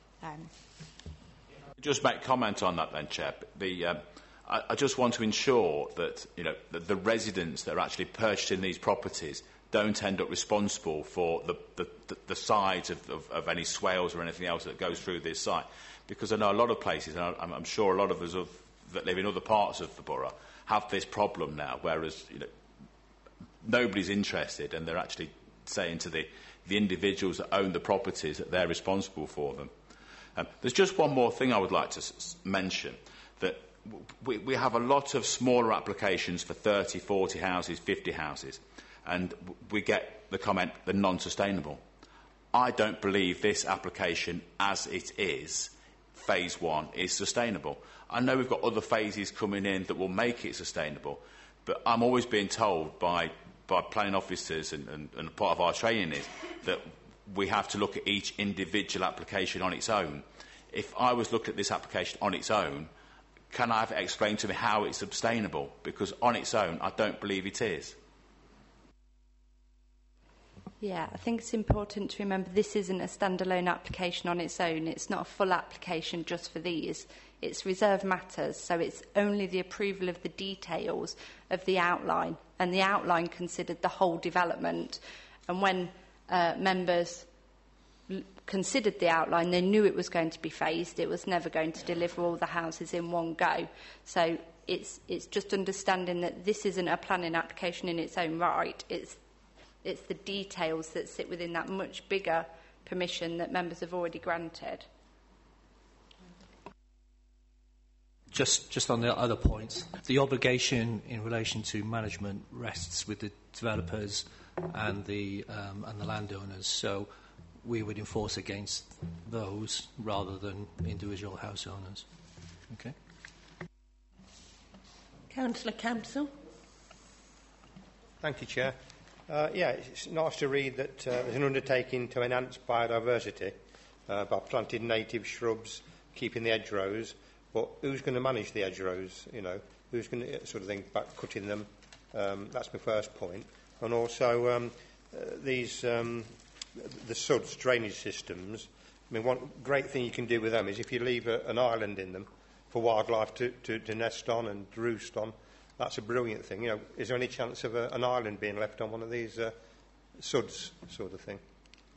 Just make comment on that then, Chair. I just want to ensure that the residents that are actually purchasing these properties don't end up responsible for the sides of any swales or anything else that goes through this site. Because I know a lot of places, and I'm sure a lot of us that live in other parts of the borough have this problem now, whereas nobody's interested, and they're actually saying to the individuals that own the properties that they're responsible for them. There's just one more thing I would like to mention, that we have a lot of smaller applications for 30, 40 houses, 50 houses, and we get the comment, they're non-sustainable. I don't believe this application, as it is, phase one, is sustainable. I know we've got other phases coming in that will make it sustainable, but I'm always being told by planning officers, and part of our training is that we have to look at each individual application on its own. If I was looking at this application on its own, can I have it explained to me how it's sustainable? Because on its own, I don't believe it is. Yeah, I think it's important to remember this isn't a standalone application on its own. It's not a full application just for these. It's reserve matters, so it's only the approval of the details of the outline, and the outline considered the whole development. And when members considered the outline, they knew it was going to be phased. It was never going to deliver all the houses in one go. So it's just understanding that this isn't a planning application in its own right. It's the details that sit within that much bigger permission that members have already granted. Just on the other points, the obligation in relation to management rests with the developers and the landowners. So we would enforce against those rather than individual house owners. Okay. Councillor Campbell. Thank you, Chair. It's nice to read that there's an undertaking to enhance biodiversity by planting native shrubs, keeping the hedgerows. But who's going to manage the hedgerows? Who's going to sort of think about cutting them? That's my first point. And also the SUDS drainage systems. I mean, one great thing you can do with them is if you leave an island in them for wildlife to nest on and to roost on. That's a brilliant thing. Is there any chance of an island being left on one of these SUDS sort of thing?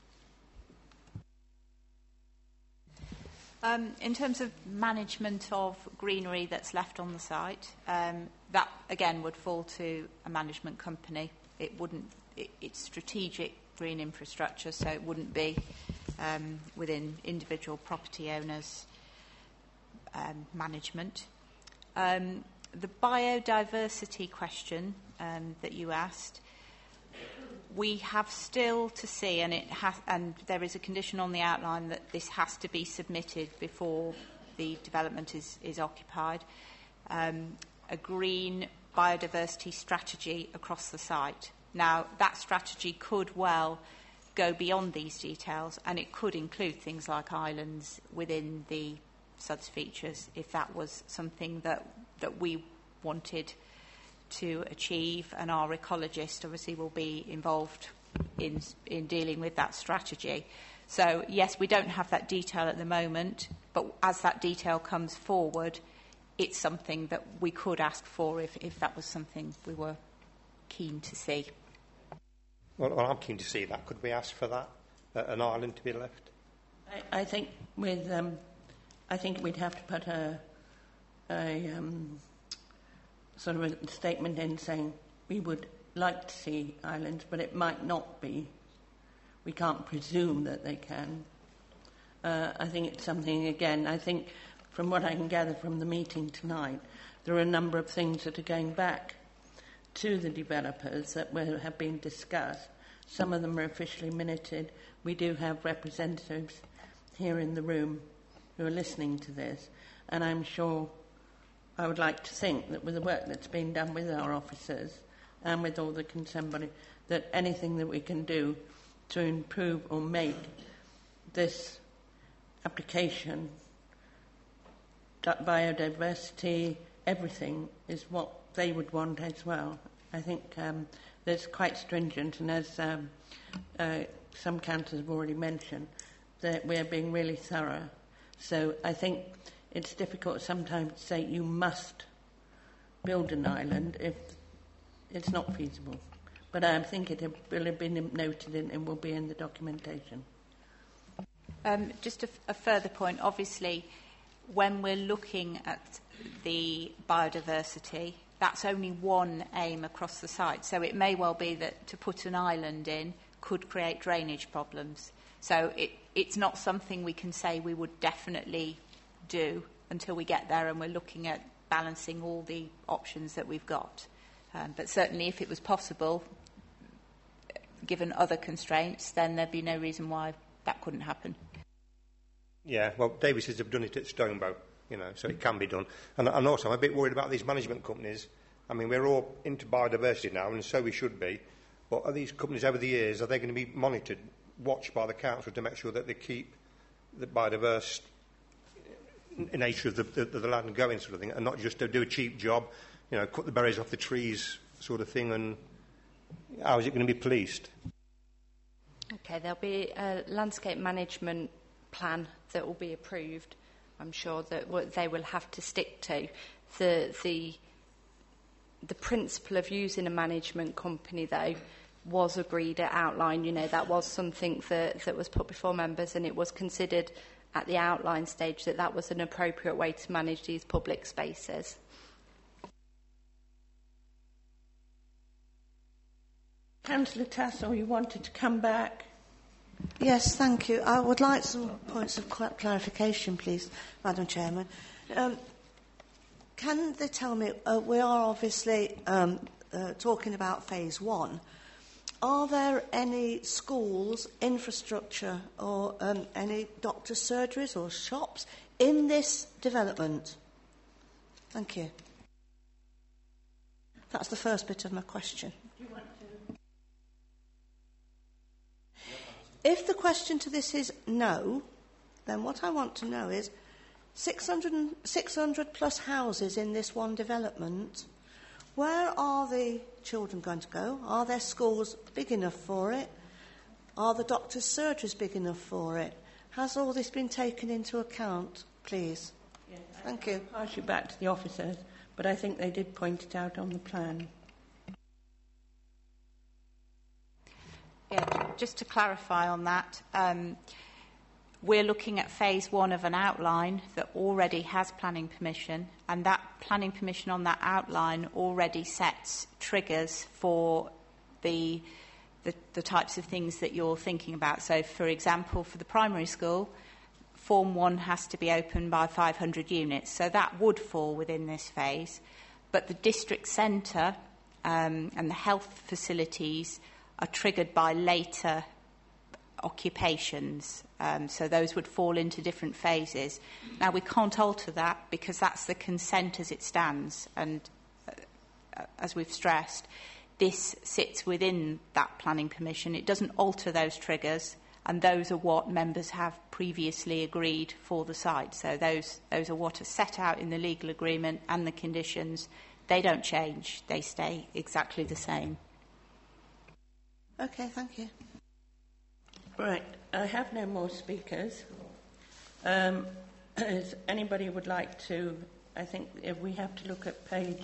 In terms of management of greenery that's left on the site, that again would fall to a management company. It's strategic green infrastructure, so it wouldn't be within individual property owners' management. The biodiversity question that you asked, we have still to see, and there is a condition on the outline that this has to be submitted before the development is occupied, a green biodiversity strategy across the site. Now, that strategy could well go beyond these details, and it could include things like islands within the SUDS features if that was something that we wanted to achieve, and our ecologist obviously will be involved in dealing with that strategy. So yes, we don't have that detail at the moment, but as that detail comes forward, it's something that we could ask for if that was something we were keen to see. Well, I'm keen to see that. Could we ask for that, an island to be left? I think with I think we'd have to put a sort of a statement in saying we would like to see islands, but it might not be. We can't presume that they can. I think it's something, again, I think from what I can gather from the meeting tonight, there are a number of things that are going back to the developers that have been discussed. Some of them are officially minuted. We do have representatives here in the room who are listening to this, and I'm sure I would like to think that with the work that's been done with our officers and with all the concerned body, that anything that we can do to improve or make this application, biodiversity, everything, is what they would want as well. I think that's quite stringent, and as some councillors have already mentioned, that we're being really thorough. So I think it's difficult sometimes to say you must build an island if it's not feasible. But I think it will have been noted and will be in the documentation. Just a further point. Obviously, when we're looking at the biodiversity, that's only one aim across the site. So it may well be that to put an island in could create drainage problems. So it's not something we can say we would definitely do until we get there and we're looking at balancing all the options that we've got. But certainly if it was possible, given other constraints, then there'd be no reason why that couldn't happen. Yeah, well, Davises have done it at Stonebow, so it can be done. And also, I'm a bit worried about these management companies. I mean, we're all into biodiversity now, and so we should be. But are these companies over the years, are they going to be monitored, watched by the council to make sure that they keep the biodiverse nature of the land going, sort of thing, and not just to do a cheap job, cut the berries off the trees sort of thing, and how is it going to be policed? Okay, there'll be a landscape management plan that will be approved. I'm sure that what they will have to stick to. The principle of using a management company, though, was agreed at outline. That was something that was put before members, and it was considered at the outline stage that was an appropriate way to manage these public spaces. Councillor Tassell, you wanted to come back? Yes, thank you. I would like some points of clarification, please, Madam Chairman. Can they tell me, we are obviously talking about phase one. Are there any schools, infrastructure, or any doctors' surgeries or shops in this development? Thank you. That's the first bit of my question. Do you want to? If the question to this is no, then what I want to know is 600 plus houses in this one development. Where are the children going to go? Are their schools big enough for it? Are the doctors' surgeries big enough for it? Has all this been taken into account, please? Yes, thank you. I'll pass you back to the officers, but I think they did point it out on the plan. Yeah, just to clarify on that, we're looking at phase one of an outline that already has planning permission, and that planning permission on that outline already sets triggers for the the types of things that you're thinking about. So, for example, for the primary school, Form 1 has to be open by 500 units. So that would fall within this phase. But the district centre and the health facilities are triggered by later occupations. So those would fall into different phases. Now, we can't alter that because that's the consent as it stands. And as we've stressed, this sits within that planning permission. It doesn't alter those triggers, and those are what members have previously agreed for the site. So those are what are set out in the legal agreement and the conditions. They don't change. They stay exactly the same. Okay, thank you. Right, I have no more speakers. If anybody would like to, I think if we have to look at page...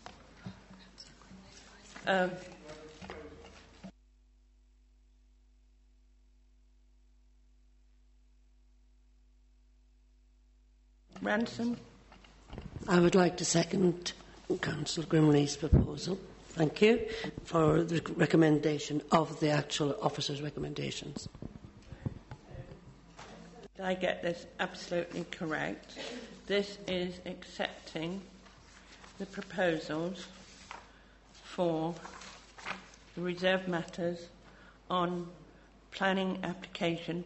Ransom? I would like to second Councillor Grimley's proposal. Thank you for the recommendation of the actual officer's recommendations. Did I get this absolutely correct? This is accepting the proposals for the reserved matters on planning application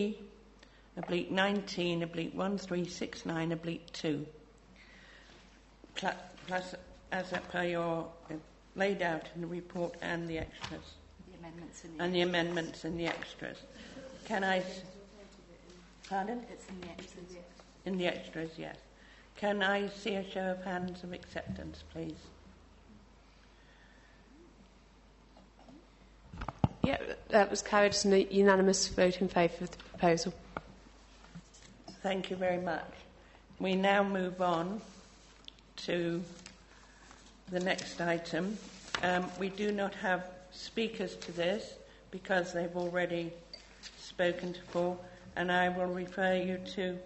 P/19/1369/2, plus as per your laid out in the report and the extras. The amendments and the extras. Can I... Pardon? It's in the extras. In the extras, yes. Can I see a show of hands of acceptance, please? Yeah, that was carried as a unanimous vote in favour of the proposal. Thank you very much. We now move on to the next item. We do not have speakers to this because they've already spoken to, and I will refer you to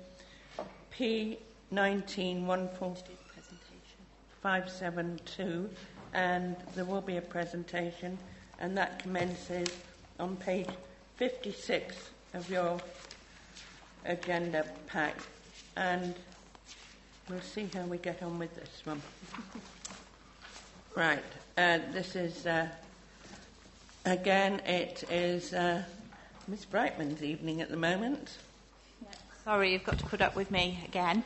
P19/14572, and there will be a presentation, and that commences on page 56 of your agenda pack, and we'll see how we get on with this one. Right, this is, again, it is Miss Brightman's evening at the moment. Sorry, you've got to put up with me again.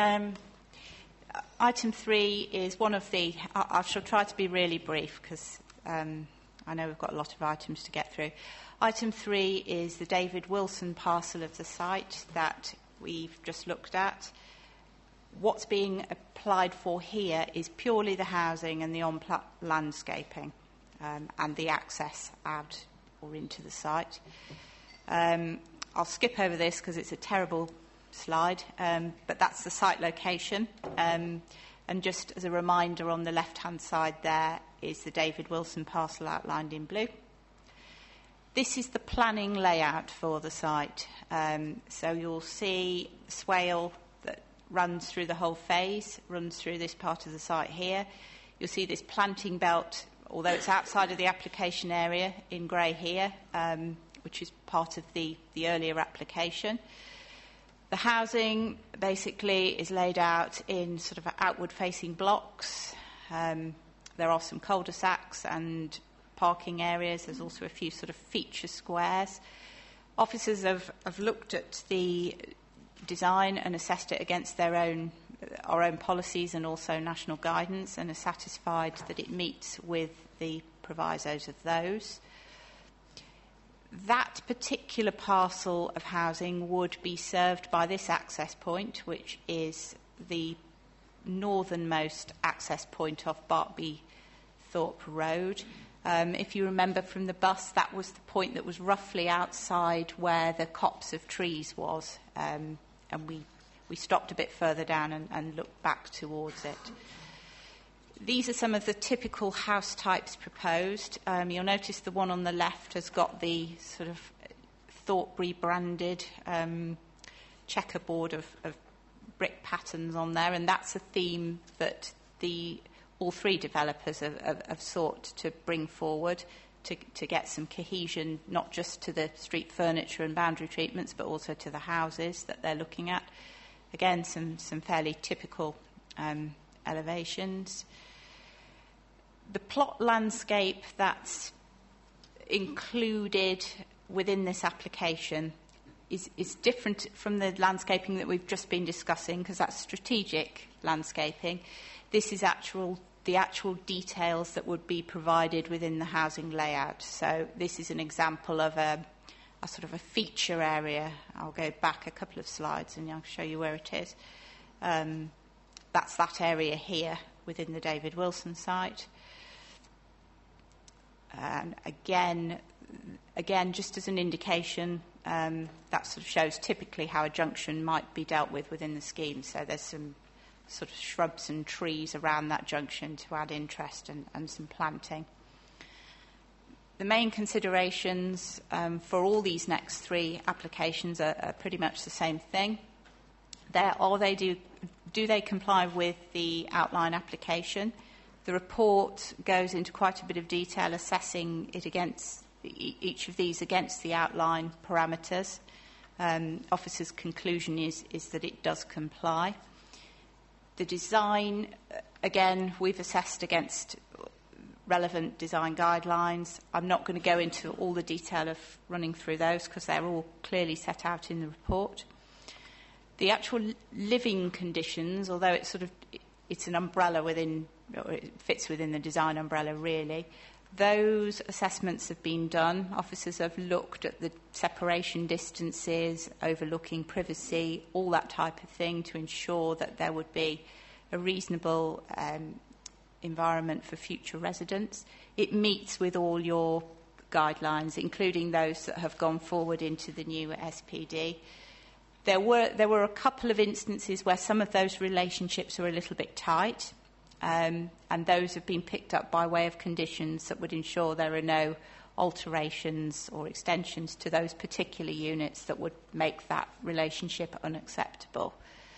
Item 3 is one of the... I shall try to be really brief because I know we've got a lot of items to get through. Item 3 is the David Wilson parcel of the site that we've just looked at. What's being applied for here is purely the housing and the on-plat landscaping and the access out or into the site. I'll skip over this because it's a terrible slide, but that's the site location. And just as a reminder, on the left-hand side there is the David Wilson parcel outlined in blue. This is the planning layout for the site. So you'll see swale that runs through the whole phase, runs through this part of the site here. You'll see this planting belt, although it's outside of the application area, in grey here, which is part of the earlier application. The housing basically is laid out in sort of outward-facing blocks. There are some cul-de-sacs and parking areas. There's also a few sort of feature squares. Officers have looked at the design and assessed it against our own policies and also national guidance, and are satisfied that it meets with the provisos of those. That particular parcel of housing would be served by this access point, which is the northernmost access point off Barkby Thorpe Road. If you remember from the bus, that was the point that was roughly outside where the copse of trees was, and we stopped a bit further down and looked back towards it. These are some of the typical house types proposed. You'll notice the one on the left has got the sort of Thorpe rebranded checkerboard of brick patterns on there, and that's a theme that all three developers have sought to bring forward to get some cohesion, not just to the street furniture and boundary treatments, but also to the houses that they're looking at. Again, some fairly typical elevations. The plot landscape that's included within this application is different from the landscaping that we've just been discussing, because that's strategic landscaping. This is the actual details that would be provided within the housing layout. So this is an example of a sort of a feature area. I'll go back a couple of slides and I'll show you where it is. That's that area here within the David Wilson site. And again, just as an indication, that sort of shows typically how a junction might be dealt with within the scheme. So there's some sort of shrubs and trees around that junction to add interest and some planting. The main considerations for all these next three applications are pretty much the same thing. Do they comply with the outline application? The report goes into quite a bit of detail assessing it against each of these against the outline parameters. Officer's conclusion is that it does comply. The design, again, we've assessed against relevant design guidelines. I'm not going to go into all the detail of running through those because they're all clearly set out in the report. The actual living conditions, although it's an umbrella within, or it fits within the design umbrella really, those assessments have been done. Officers have looked at the separation distances, overlooking privacy, all that type of thing to ensure that there would be a reasonable environment for future residents. It meets with all your guidelines, including those that have gone forward into the new SPD. There were a couple of instances where some of those relationships were a little bit tight, and those have been picked up by way of conditions that would ensure there are no alterations or extensions to those particular units that would make that relationship unacceptable.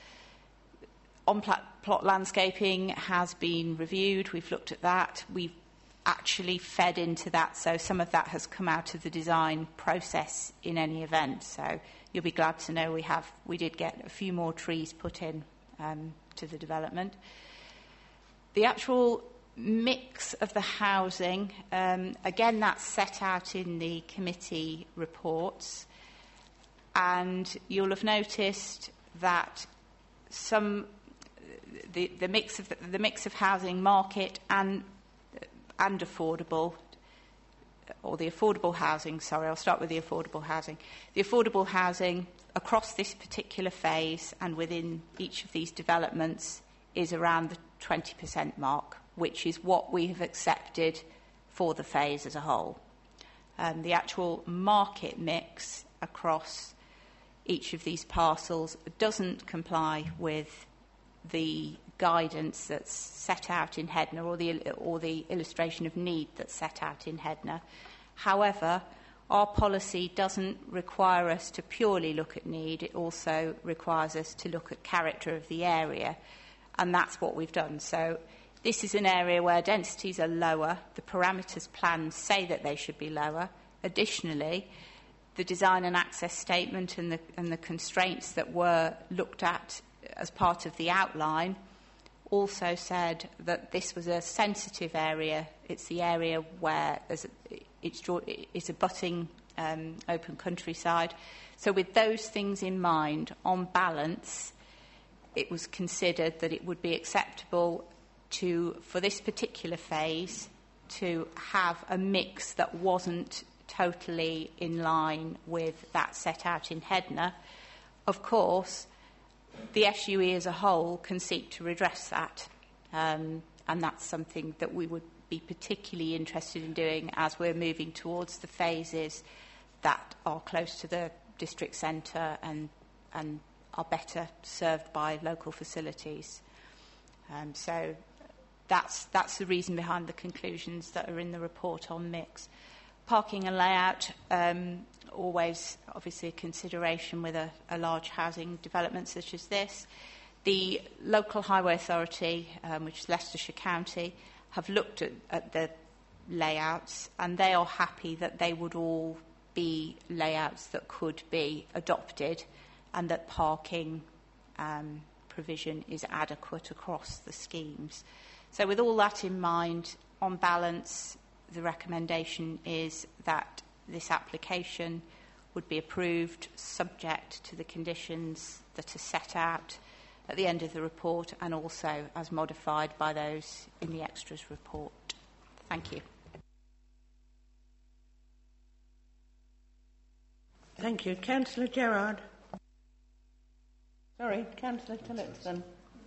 On-plot landscaping has been reviewed. We've looked at that. We've actually fed into that, so some of that has come out of the design process in any event. So you'll be glad to know we did get a few more trees put in to the development. The actual mix of the housing, again, that's set out in the committee reports, and you'll have noticed that the mix of housing market and affordable, or the affordable housing, sorry, I'll start with the affordable housing. The affordable housing across this particular phase and within each of these developments is around the 20% mark, which is what we have accepted for the phase as a whole. The actual market mix across each of these parcels doesn't comply with the guidance that's set out in HEDNA or the illustration of need that's set out in HEDNA. However, our policy doesn't require us to purely look at need. It also requires us to look at character of the area, and that's what we've done. So this is an area where densities are lower. The parameters planned say that they should be lower. Additionally, the design and access statement and the constraints that were looked at as part of the outline also said that this was a sensitive area. It's the area where it's a butting open countryside. So with those things in mind, on balance, it was considered that it would be acceptable for this particular phase to have a mix that wasn't totally in line with that set out in HEDNA. Of course, the SUE as a whole can seek to redress that, and that's something that we would be particularly interested in doing as we're moving towards the phases that are close to the district centre and are better served by local facilities. So that's the reason behind the conclusions that are in the report on mix. Parking and layout, always obviously a consideration with a large housing development such as this. The local highway authority, which is Leicestershire County, have looked at layouts, and they are happy that they would all be layouts that could be adopted and that parking provision is adequate across the schemes. So with all that in mind, on balance, the recommendation is that this application would be approved subject to the conditions that are set out at the end of the report and also as modified by those in the extras report. Thank you. Thank you. Councillor Gerard. Sorry, Councillor Tillotson.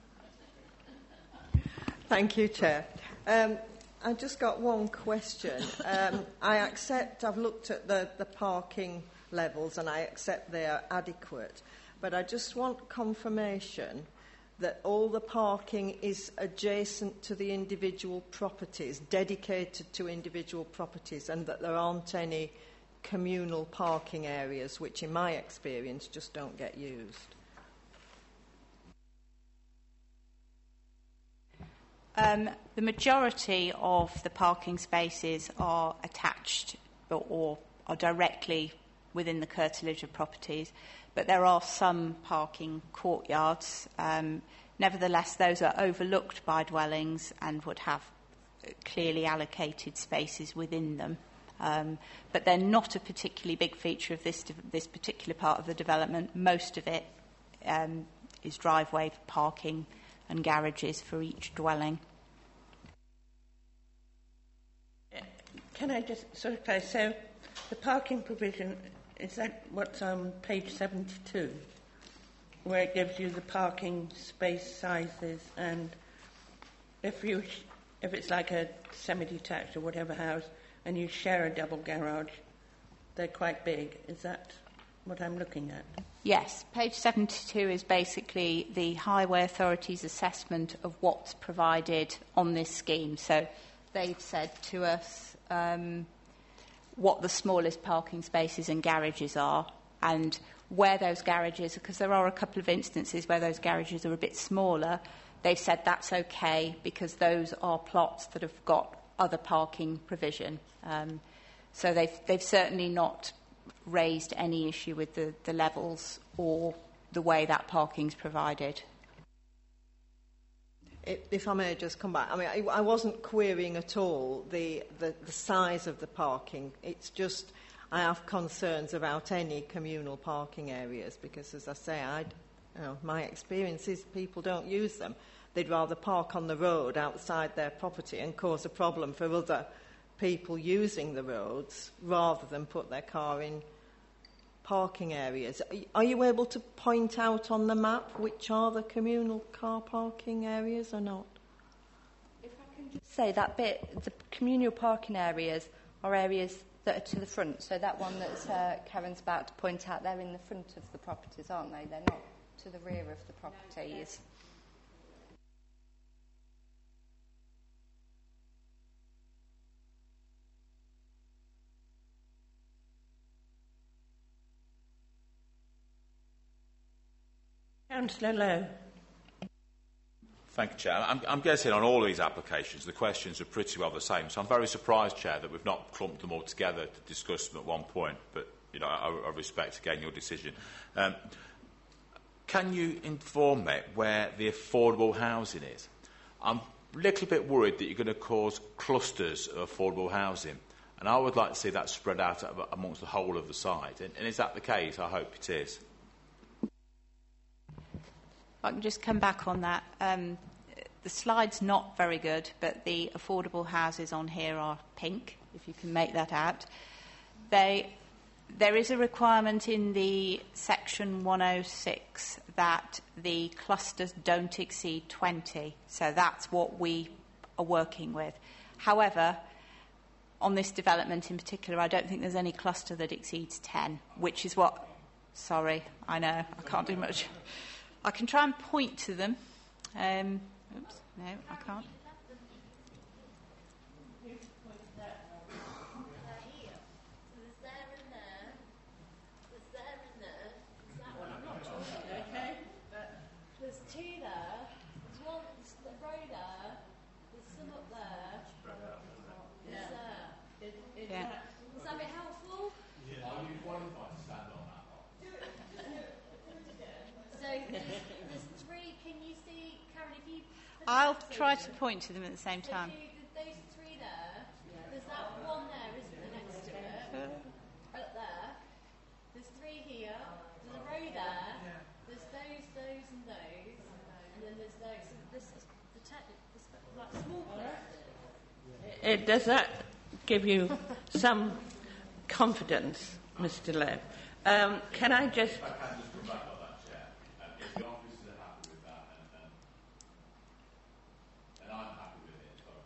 Thank you, Chair. I just got one question. I've looked at the parking levels and I accept they are adequate, but I just want confirmation that all the parking is adjacent to the individual properties, dedicated to individual properties, and that there aren't any communal parking areas, which in my experience just don't get used. The majority of the parking spaces are attached or are directly within the curtilage of properties, but there are some parking courtyards. Nevertheless, those are overlooked by dwellings and would have clearly allocated spaces within them. But they're not a particularly big feature of this particular part of the development. Most of it is driveway parking and garages for each dwelling. Can I just sort of clarify? So the parking provision, is that what's on page 72, where it gives you the parking space sizes, and if it's like a semi-detached or whatever house and you share a double garage, they're quite big. Is that what I'm looking at? Yes, page 72 is basically the Highway Authority's assessment of what's provided on this scheme. So they've said to us what the smallest parking spaces and garages are, and where those garages, because there are a couple of instances where those garages are a bit smaller, they've said that's okay because those are plots that have got other parking provision. So they've certainly not raised any issue with the levels or the way that parking's provided. If I may just come back, I mean, I wasn't querying at all the size of the parking. It's just I have concerns about any communal parking areas because, as I say, my experience is people don't use them. They'd rather park on the road outside their property and cause a problem for other people using the roads rather than put their car in parking areas. Are you able to point out on the map which are the communal car parking areas or not? If I can just say that bit, the communal parking areas are areas that are to the front. So that one that Karen's about to point out, they're in the front of the properties, aren't they? They're not to the rear of the properties. Councillor Lowe. Thank you, Chair. I'm guessing on all of these applications the questions are pretty well the same, so I'm very surprised, Chair, that we've not clumped them all together to discuss them at one point, but I respect again your decision. Can you inform me where the affordable housing is? I'm a little bit worried that you're going to cause clusters of affordable housing, and I would like to see that spread out amongst the whole of the site. And is that the case? I hope it is. I can just come back on that. The slide's not very good, but the affordable houses on here are pink, if you can make that out. There is a requirement in the section 106 that the clusters don't exceed 20, so that's what we are working with. However, on this development in particular, I don't think there's any cluster that exceeds 10, which is what... Sorry, I know, I can't do much. I can try and point to them. Oops, no, I can't. There's two there, there's one row there, there's some up there, there's there. I'll try to point to them at the same time. Those three there, there's that one there, isn't there, next to it? Up there. There's three here. There's a row there. There's those, and those. And then there's those. So this is the like small places. Does that give you some confidence, Mr. Lev? Can I just... I can just come back on that, Chair. If the officers are happy with that, and I'm happy with it, sorry,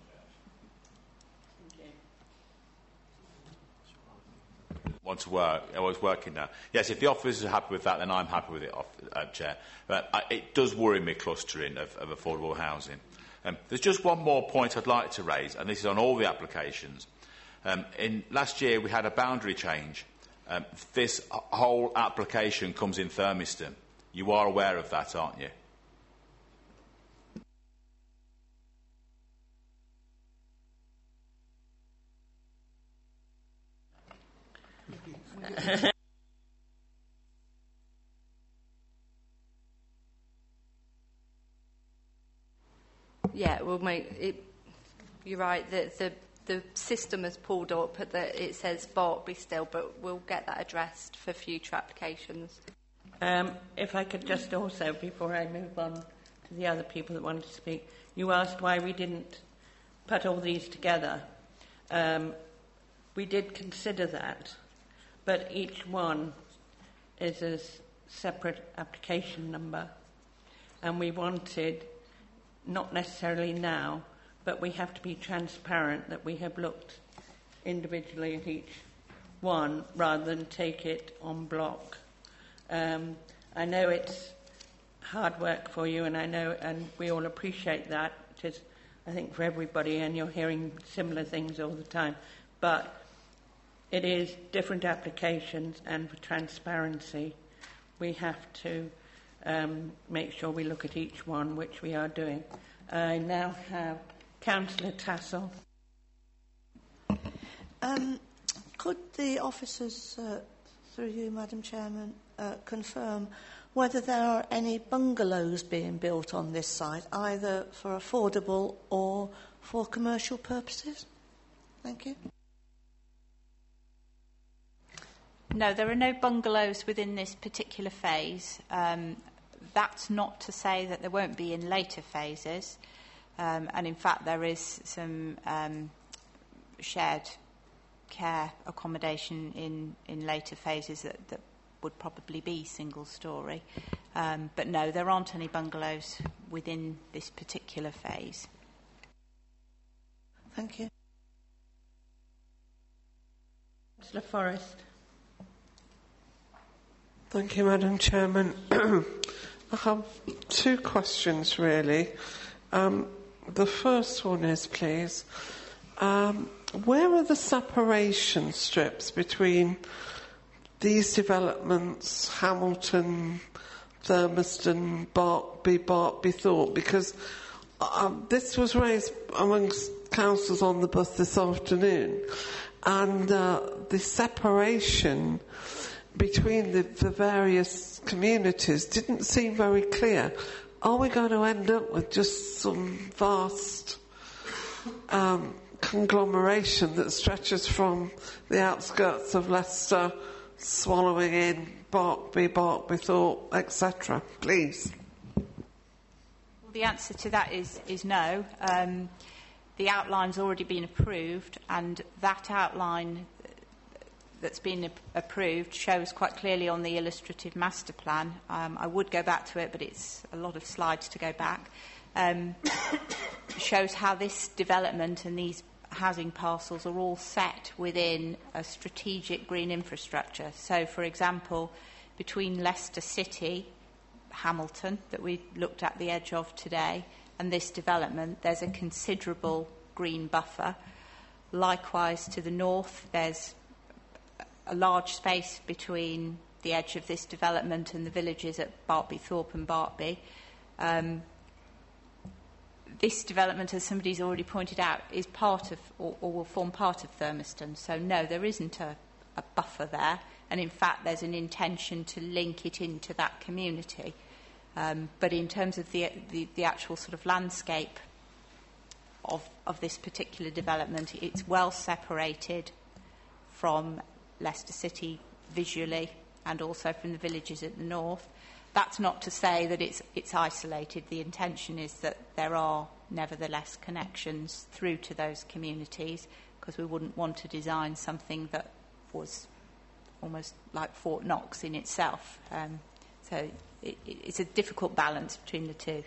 Chair. Want to work? I was working now. Yes, if the officers are happy with that, then I'm happy with it, Chair. But it does worry me, clustering of affordable housing. There's just one more point I'd like to raise, and this is on all the applications. Last year, we had a boundary change. This whole application comes in Thurmiston. You are aware of that, aren't you? Yeah, we'll make it. You're right. The system has pulled up that it says Bartby still, but we'll get that addressed for future applications. If I could just also, before I move on to the other people that wanted to speak, you asked why we didn't put all these together. We did consider that, but each one is a separate application number, and we wanted, not necessarily now, but we have to be transparent that we have looked individually at each one rather than take it en bloc. I know it's hard work for you, and I know, and we all appreciate that. It is, I think, for everybody, and you're hearing similar things all the time. But it is different applications, and for transparency, we have to make sure we look at each one, which we are doing. I now have Councillor Tassell. Could the officers, through you, Madam Chairman, confirm whether there are any bungalows being built on this site, either for affordable or for commercial purposes? Thank you. No, there are no bungalows within this particular phase. That's not to say that there won't be in later phases. And in fact, there is some shared care accommodation in later phases that would probably be single-storey. But no, there aren't any bungalows within this particular phase. Thank you. Councillor Forrest. Thank you, Madam Chairman. I have two questions, really. The first one is, please, where are the separation strips between these developments, Hamilton, Thurmiston, Bartby Thorpe? Because this was raised amongst councillors on the bus this afternoon, and the separation between the various communities didn't seem very clear. Are we going to end up with just some vast conglomeration that stretches from the outskirts of Leicester, swallowing in Bartby Thorpe, etc.? Please. Well, the answer to that is no. The outline's already been approved, and that outline that's been approved shows quite clearly on the illustrative master plan. I would go back to it, but it's a lot of slides to go back. Shows how this development and these housing parcels are all set within a strategic green infrastructure. So, for example, between Leicester City, Hamilton, that we looked at the edge of today, and this development, there's a considerable green buffer. Likewise, to the north, there's a large space between the edge of this development and the villages at Bartby Thorpe and Bartby. This development, as somebody's already pointed out, is part of, or will form part of Thurmiston. So no, there isn't a buffer there, and in fact there's an intention to link it into that community. But in terms of the actual sort of landscape of this particular development, it's well separated from Leicester City visually and also from the villages at the north. That's not to say that it's isolated. The intention is that there are nevertheless connections through to those communities, because we wouldn't want to design something that was almost like Fort Knox in itself. So it's a difficult balance between the two.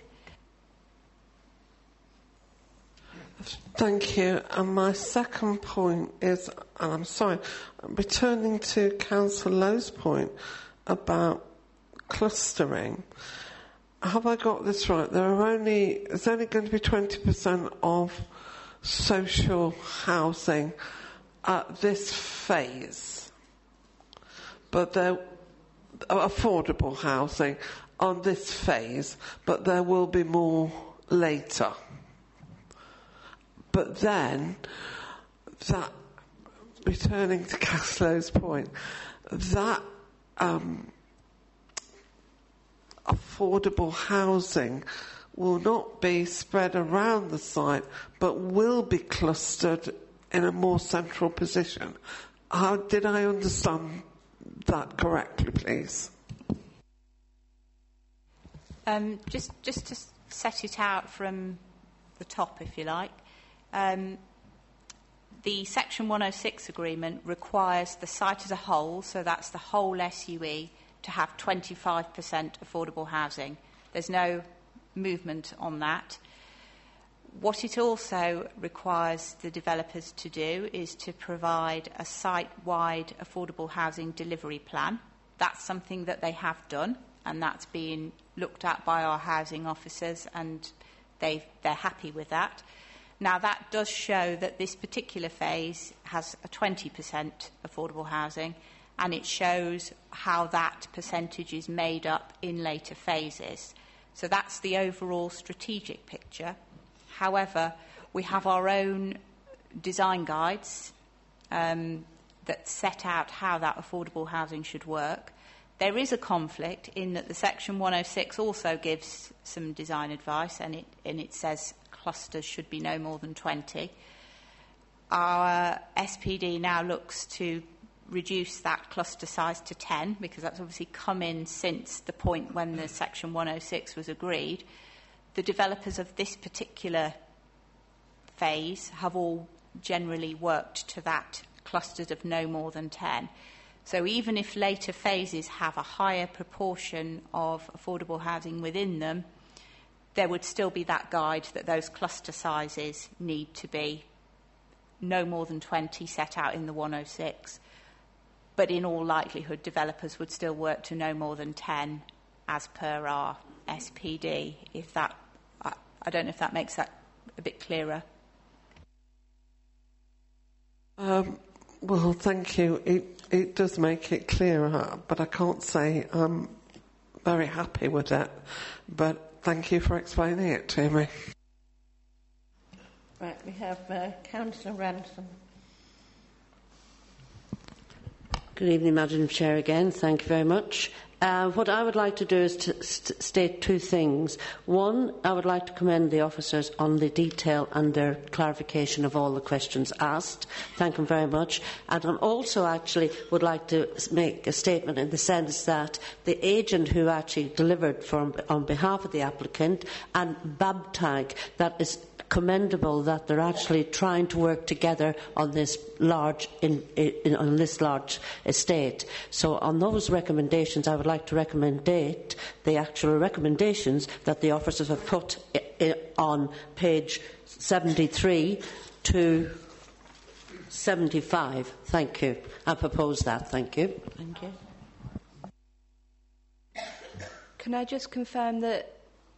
Thank you. And my second point is, and I'm sorry, returning to Councillor Lowe's point about clustering. Have I got this right? There's only going to be 20% of social housing at this phase, but there affordable housing on this phase, but there will be more later. But then, that, returning to Caslow's point, that affordable housing will not be spread around the site, but will be clustered in a more central position. How did I understand that correctly, please? Just to set it out from the top, if you like. The Section 106 agreement requires the site as a whole, so that's the whole SUE, to have 25% affordable housing. There's no movement on that. What it also requires the developers to do is to provide a site-wide affordable housing delivery plan. That's something that they have done, and that's being looked at by our housing officers, and they're happy with that. Now, that does show that this particular phase has a 20% affordable housing, and it shows how that percentage is made up in later phases. So that's the overall strategic picture. However, we have our own design guides that set out how that affordable housing should work. There is a conflict in that the Section 106 also gives some design advice, and it says clusters should be no more than 20. Our SPD now looks to reduce that cluster size to 10, because that's obviously come in since the point when the Section 106 was agreed. The developers of this particular phase have all generally worked to that clusters of no more than 10. So even if later phases have a higher proportion of affordable housing within them, there would still be that guide that those cluster sizes need to be no more than 20 set out in the 106. But in all likelihood, developers would still work to no more than 10 as per our SPD. If that, I don't know if that makes that a bit clearer. Well, thank you. It does make it clearer, but I can't say I'm very happy with it. But thank you for explaining it to me. Right, we have Councillor Ransom. Good evening, Madam Chair again. Thank you very much. What I would like to do is to state two things. One, I would like to commend the officers on the detail and their clarification of all the questions asked. Thank them very much. And I also actually would like to make a statement in the sense that the agent who actually delivered on behalf of the applicant and BabTag, that is commendable that they're actually trying to work together on this large estate. So on those recommendations, I would like to recommend the actual recommendations that the officers have put on page 73 to 75. Thank you. I propose that. Thank you. Thank you. Can I just confirm that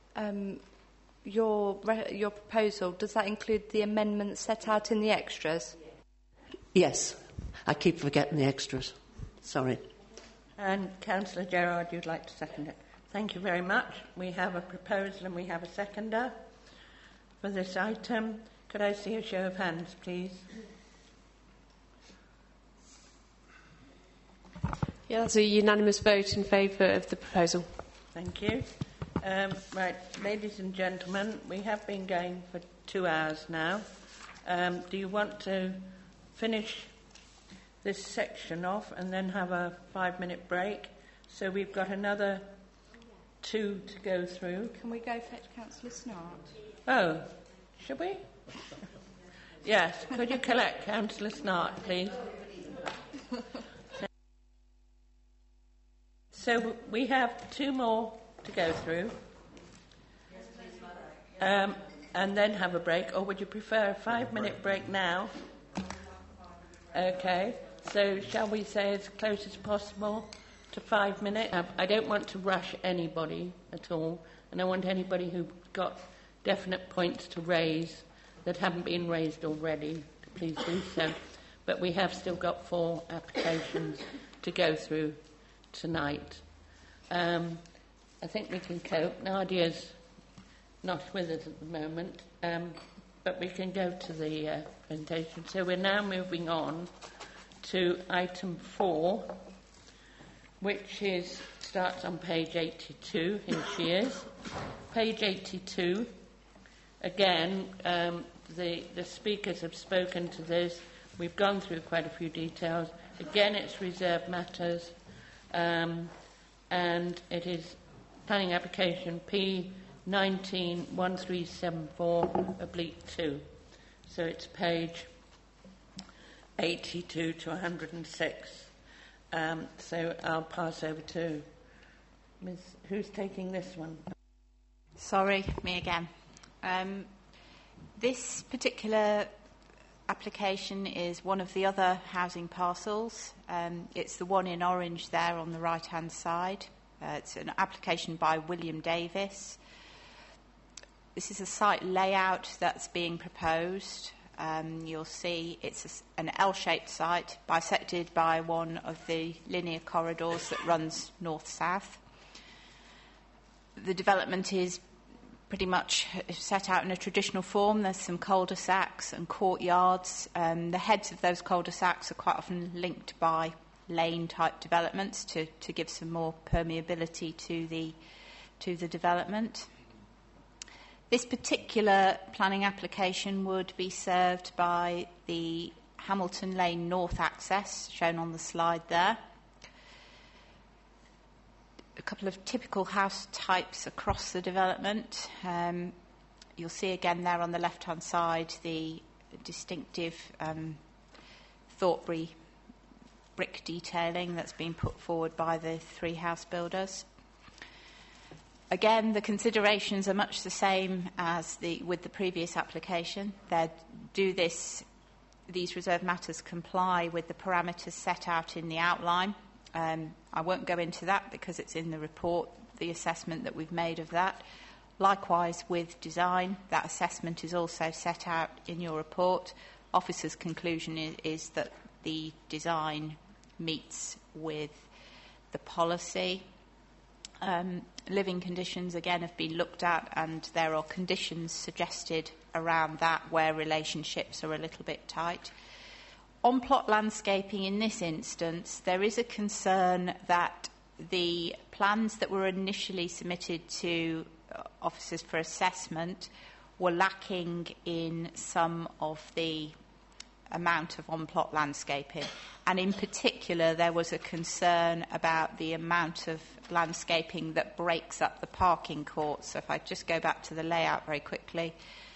your proposal, does that include the amendments set out in the extras? Yes. I keep forgetting the extras. Sorry. And Councillor Gerard, you'd like to second it. Thank you very much. We have a proposal and we have a seconder for this item. Could I see a show of hands, please? Yeah, that's a unanimous vote in favour of the proposal. Thank you. Right, ladies and gentlemen, we have been going for 2 hours now. Do you want to finish this section off and then have a 5-minute break? So we've got another 2 to go through. Can we go for Councillor Snart? Oh, should we? Yes, could you collect Councillor Snart, please? So we have 2 more to go through. And then have a break, or would you prefer a 5-minute break now? Okay, so shall we say as close as possible to 5 minutes? I don't want to rush anybody at all, and I want anybody who's got definite points to raise that haven't been raised already to please do so. But we have still got 4 applications to go through tonight. I think we can cope. Nadia's not with us at the moment, but we can go to the presentation. So we're now moving on to item 4, which starts on page 82. Here she is. Page 82. Again, the speakers have spoken to this. We've gone through quite a few details. Again, it's reserved matters, and it is planning application P191374/2. So it's page 82 to 106. So I'll pass over to Ms. Who's taking this one? Sorry, me again. This particular application is one of the other housing parcels. It's the one in orange there on the right-hand side. It's an application by William Davis. This is a site layout that's being proposed. You'll see it's an L-shaped site bisected by one of the linear corridors that runs north-south. The development is pretty much set out in a traditional form. There's some cul-de-sacs and courtyards. The heads of those cul-de-sacs are quite often linked by lane-type developments to give some more permeability to the development. This particular planning application would be served by the Hamilton Lane North access, shown on the slide there. A couple of typical house types across the development. You'll see again there on the left-hand side the distinctive Thornbury brick detailing that's been put forward by the 3 house builders. Again, the considerations are much the same as with the previous application. These reserved matters comply with the parameters set out in the outline. I won't go into that because it's in the report, the assessment that we've made of that. Likewise with design, that assessment is also set out in your report. Officer's conclusion is that the design meets with the policy. Living conditions, again, have been looked at, and there are conditions suggested around that where relationships are a little bit tight. On plot landscaping in this instance, there is a concern that the plans that were initially submitted to officers for assessment were lacking in some of the amount of on-plot landscaping. And in particular, there was a concern about the amount of landscaping that breaks up the parking court. So if I just go back to the layout very quickly,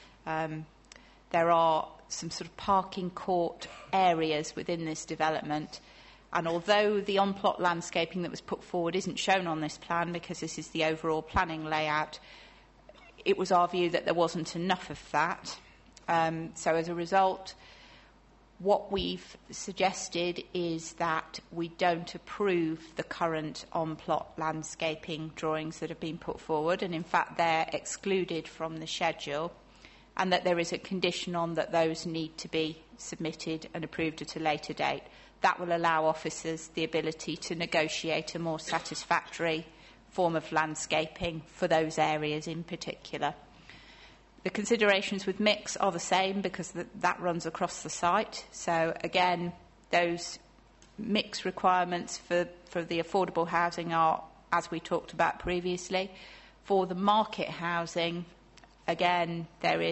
there are some sort of parking court areas within this development. And although the on-plot landscaping that was put forward isn't shown on this plan because this is the overall planning layout, it was our view that there wasn't enough of that. So as a result, what we've suggested is that we don't approve the current on-plot landscaping drawings that have been put forward, and in fact they're excluded from the schedule, and that there is a condition on that those need to be submitted and approved at a later date. That will allow officers the ability to negotiate a more satisfactory form of landscaping for those areas in particular. The considerations with mix are the same because that runs across the site. So again, those mix requirements for the affordable housing are, as we talked about previously. For the market housing, again,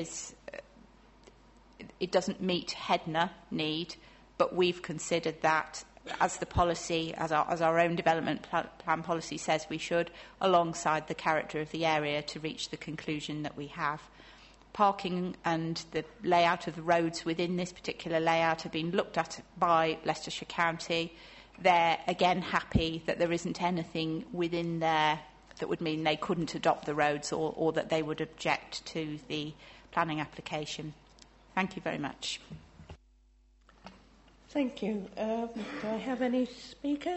it doesn't meet HEDNA need, but we've considered that as the policy, as our own development plan policy says we should, alongside the character of the area to reach the conclusion that we have. Parking and the layout of the roads within this particular layout have been looked at by Leicestershire County. They're again happy that there isn't anything within there that would mean they couldn't adopt the roads or that they would object to the planning application. Thank you very much. Thank you. Do I have any speakers?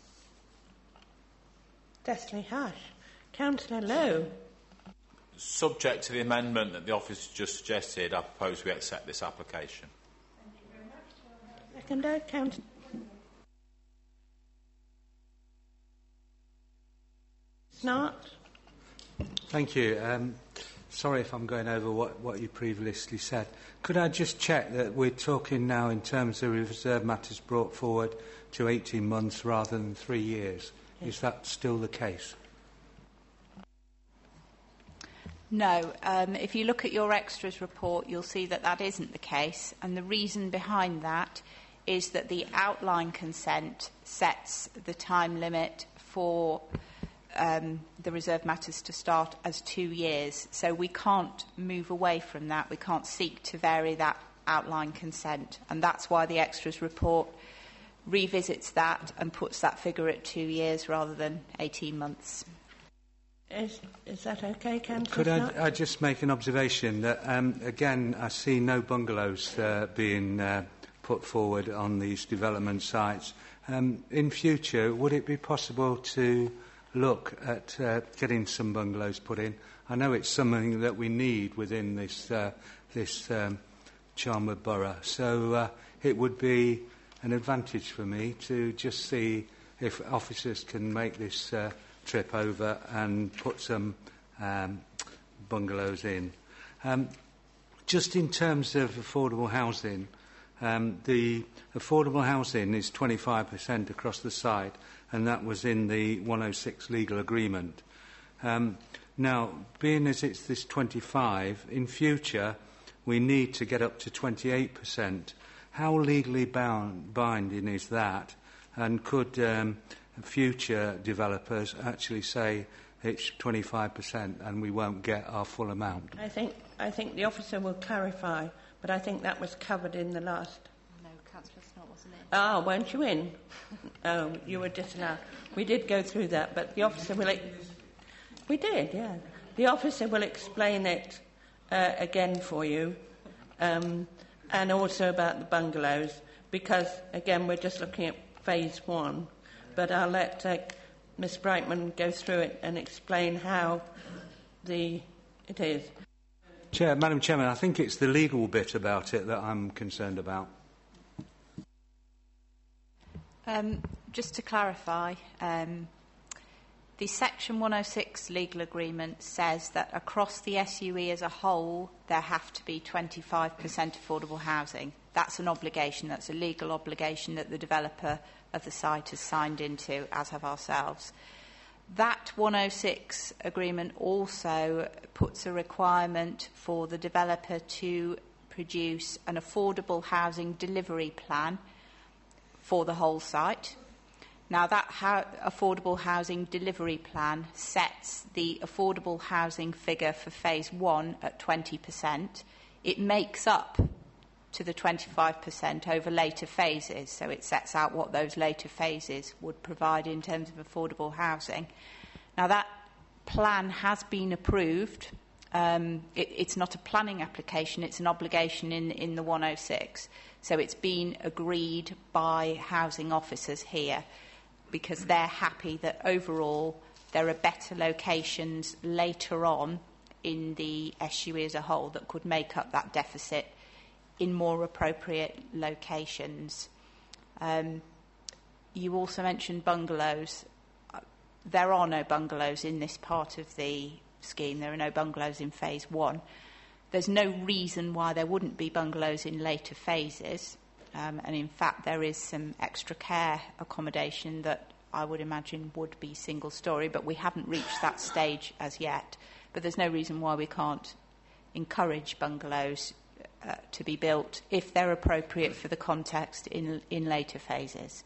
Deathly hush. Councillor Lowe. Subject to the amendment that the office just suggested, I propose we accept this application. Seconder, Councillor. Snart. Thank you. Sorry if I'm going over what you previously said. Could I just check that we're talking now in terms of reserve matters brought forward to 18 months rather than 3 years? Yes. Is that still the case? No. If you look at your extras report, you'll see that that isn't the case. And the reason behind that is that the outline consent sets the time limit for the reserve matters to start as 2 years. So we can't move away from that. We can't seek to vary that outline consent. And that's why the extras report revisits that and puts that figure at 2 years rather than 18 months. Is that okay, Councillor? Could I just make an observation that, again, I see no bungalows being put forward on these development sites. In future, would it be possible to look at getting some bungalows put in? I know it's something that we need within this Charnwood Borough, so it would be an advantage for me to just see if officers can make this trip over and put some bungalows in. Just in terms of affordable housing, the affordable housing is 25% across the site, and that was in the 106 legal agreement. Now, being as it's this 25, in future we need to get up to 28%. How legally binding is that? And could future developers actually say it's 25% and we won't get our full amount? I think the officer will clarify, but I think that was covered in the last. No, Councillor Snott wasn't in. Ah, weren't you in? Oh, you were disallowed. We did go through that, but the officer will. We did, yeah. The officer will explain it again for you, and also about the bungalows, because again we're just looking at phase 1. But I'll let Ms Brightman go through it and explain how it is. Madam Chairman, I think it's the legal bit about it that I'm concerned about. Just to clarify, the Section 106 legal agreement says that across the SUE as a whole, there have to be 25% affordable housing. That's an obligation, that's a legal obligation that the developer of the site has signed into, as have ourselves. That 106 agreement also puts a requirement for the developer to produce an affordable housing delivery plan for the whole site. Now, that affordable housing delivery plan sets the affordable housing figure for phase 1 at 20%. It makes up to the 25% over later phases, so it sets out what those later phases would provide in terms of affordable housing. Now, that plan has been approved. It's not a planning application, it's an obligation in the 106. So it's been agreed by housing officers here because they're happy that overall there are better locations later on in the SUE as a whole that could make up that deficit in more appropriate locations. You also mentioned bungalows. There are no bungalows in this part of the scheme. There are no bungalows in phase 1. There's no reason why there wouldn't be bungalows in later phases. And in fact, there is some extra care accommodation that I would imagine would be single-storey, but we haven't reached that stage as yet. But there's no reason why we can't encourage bungalows to be built if they're appropriate for the context in later phases.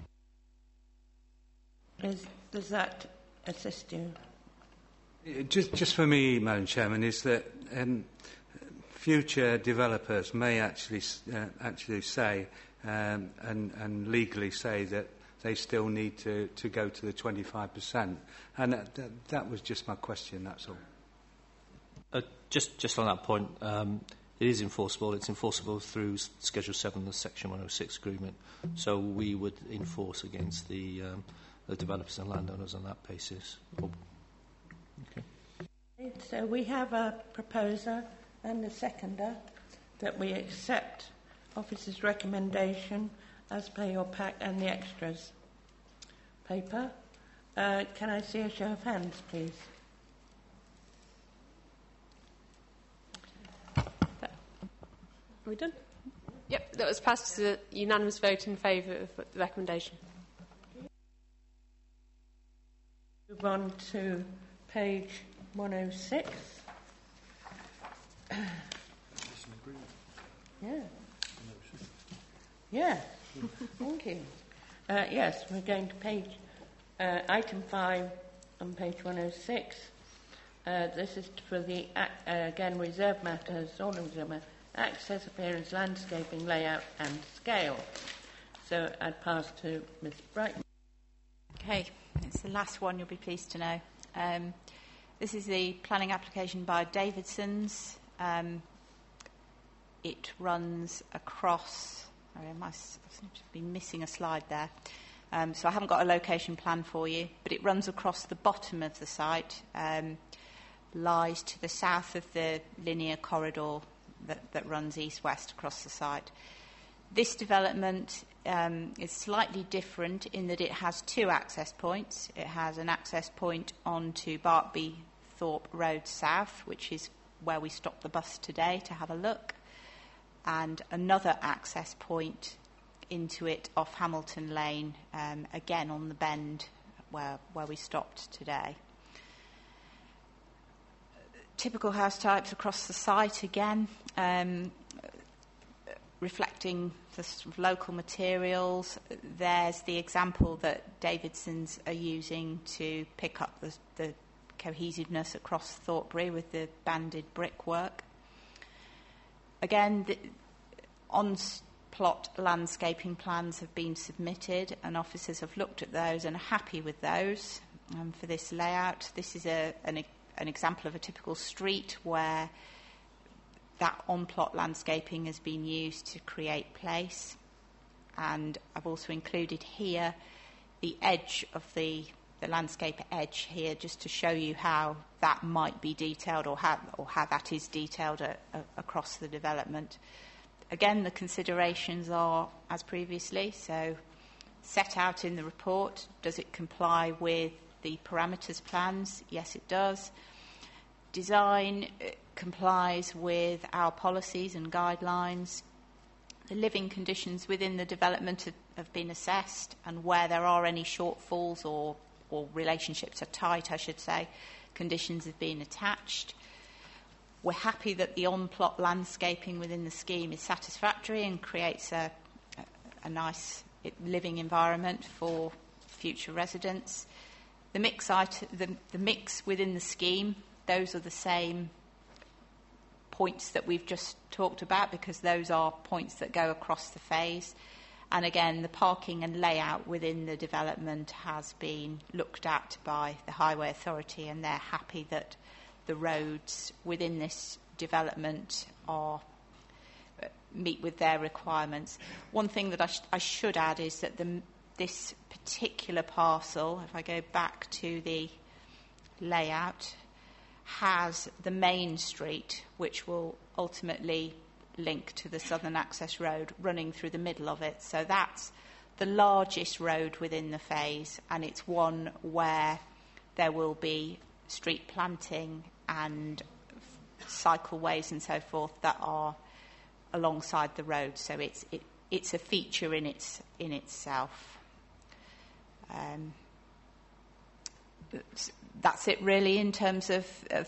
Does that assist you? Just for me, Madam Chairman, is that future developers may actually say and legally say that they still need to go to the 25%. And that was just my question, that's all. Just on that point, it is enforceable. It's enforceable through Schedule 7 of the Section 106 agreement. So we would enforce against the developers and landowners on that basis. Okay. So we have a proposer and a seconder that we accept Officer's recommendation as per your pack and the extras paper. Can I see a show of hands, please? Are we done? Yep, that was passed as a unanimous vote in favour of the recommendation. Move on to page 106. Yeah. Thank you. Yes, we're going to page item 5 on page 106. This is for the again reserve matters, all reserve matters, access, appearance, landscaping, layout, and scale. So I'd pass to Ms. Brighton. Okay, it's the last one, you'll be pleased to know. This is the planning application by Davidson's. It runs across... I seem to be missing a slide there. So I haven't got a location plan for you, but it runs across the bottom of the site, lies to the south of the linear corridor that runs east-west across the site. This development is slightly different in that it has two access points. It has an access point onto Barkby Thorpe Road South, which is where we stopped the bus today to have a look, and another access point into it off Hamilton Lane, again on the bend where we stopped today. Typical house types across the site again, reflecting the sort of local materials. There's the example that Davidson's are using to pick up the cohesiveness across Thorpebury with the banded brickwork. Again, on-plot landscaping plans have been submitted and officers have looked at those and are happy with those for this layout. This is an example of a typical street where that on-plot landscaping has been used to create place. And I've also included here the edge of the landscape edge here, just to show you how that might be detailed or how that is detailed across the development. Again, the considerations are as previously, so set out in the report. Does it comply with the parameters plans? Yes, it does. Design complies with our policies and guidelines. The living conditions within the development have been assessed, and where there are any shortfalls or relationships are tight, I should say, conditions have been attached. We're happy that the on-plot landscaping within the scheme is satisfactory and creates a nice living environment for future residents. The mix within the scheme, those are the same points that we've just talked about, because those are points that go across the phase. And again, the parking and layout within the development has been looked at by the Highway Authority, and they're happy that the roads within this development meet with their requirements. One thing that I should add is that this particular parcel, if I go back to the layout, has the main street, which will ultimately link to the Southern Access Road, running through the middle of it. So that's the largest road within the phase, and it's one where there will be street planting and cycleways and so forth that are alongside the road. So it's a feature in itself. That's it really in terms of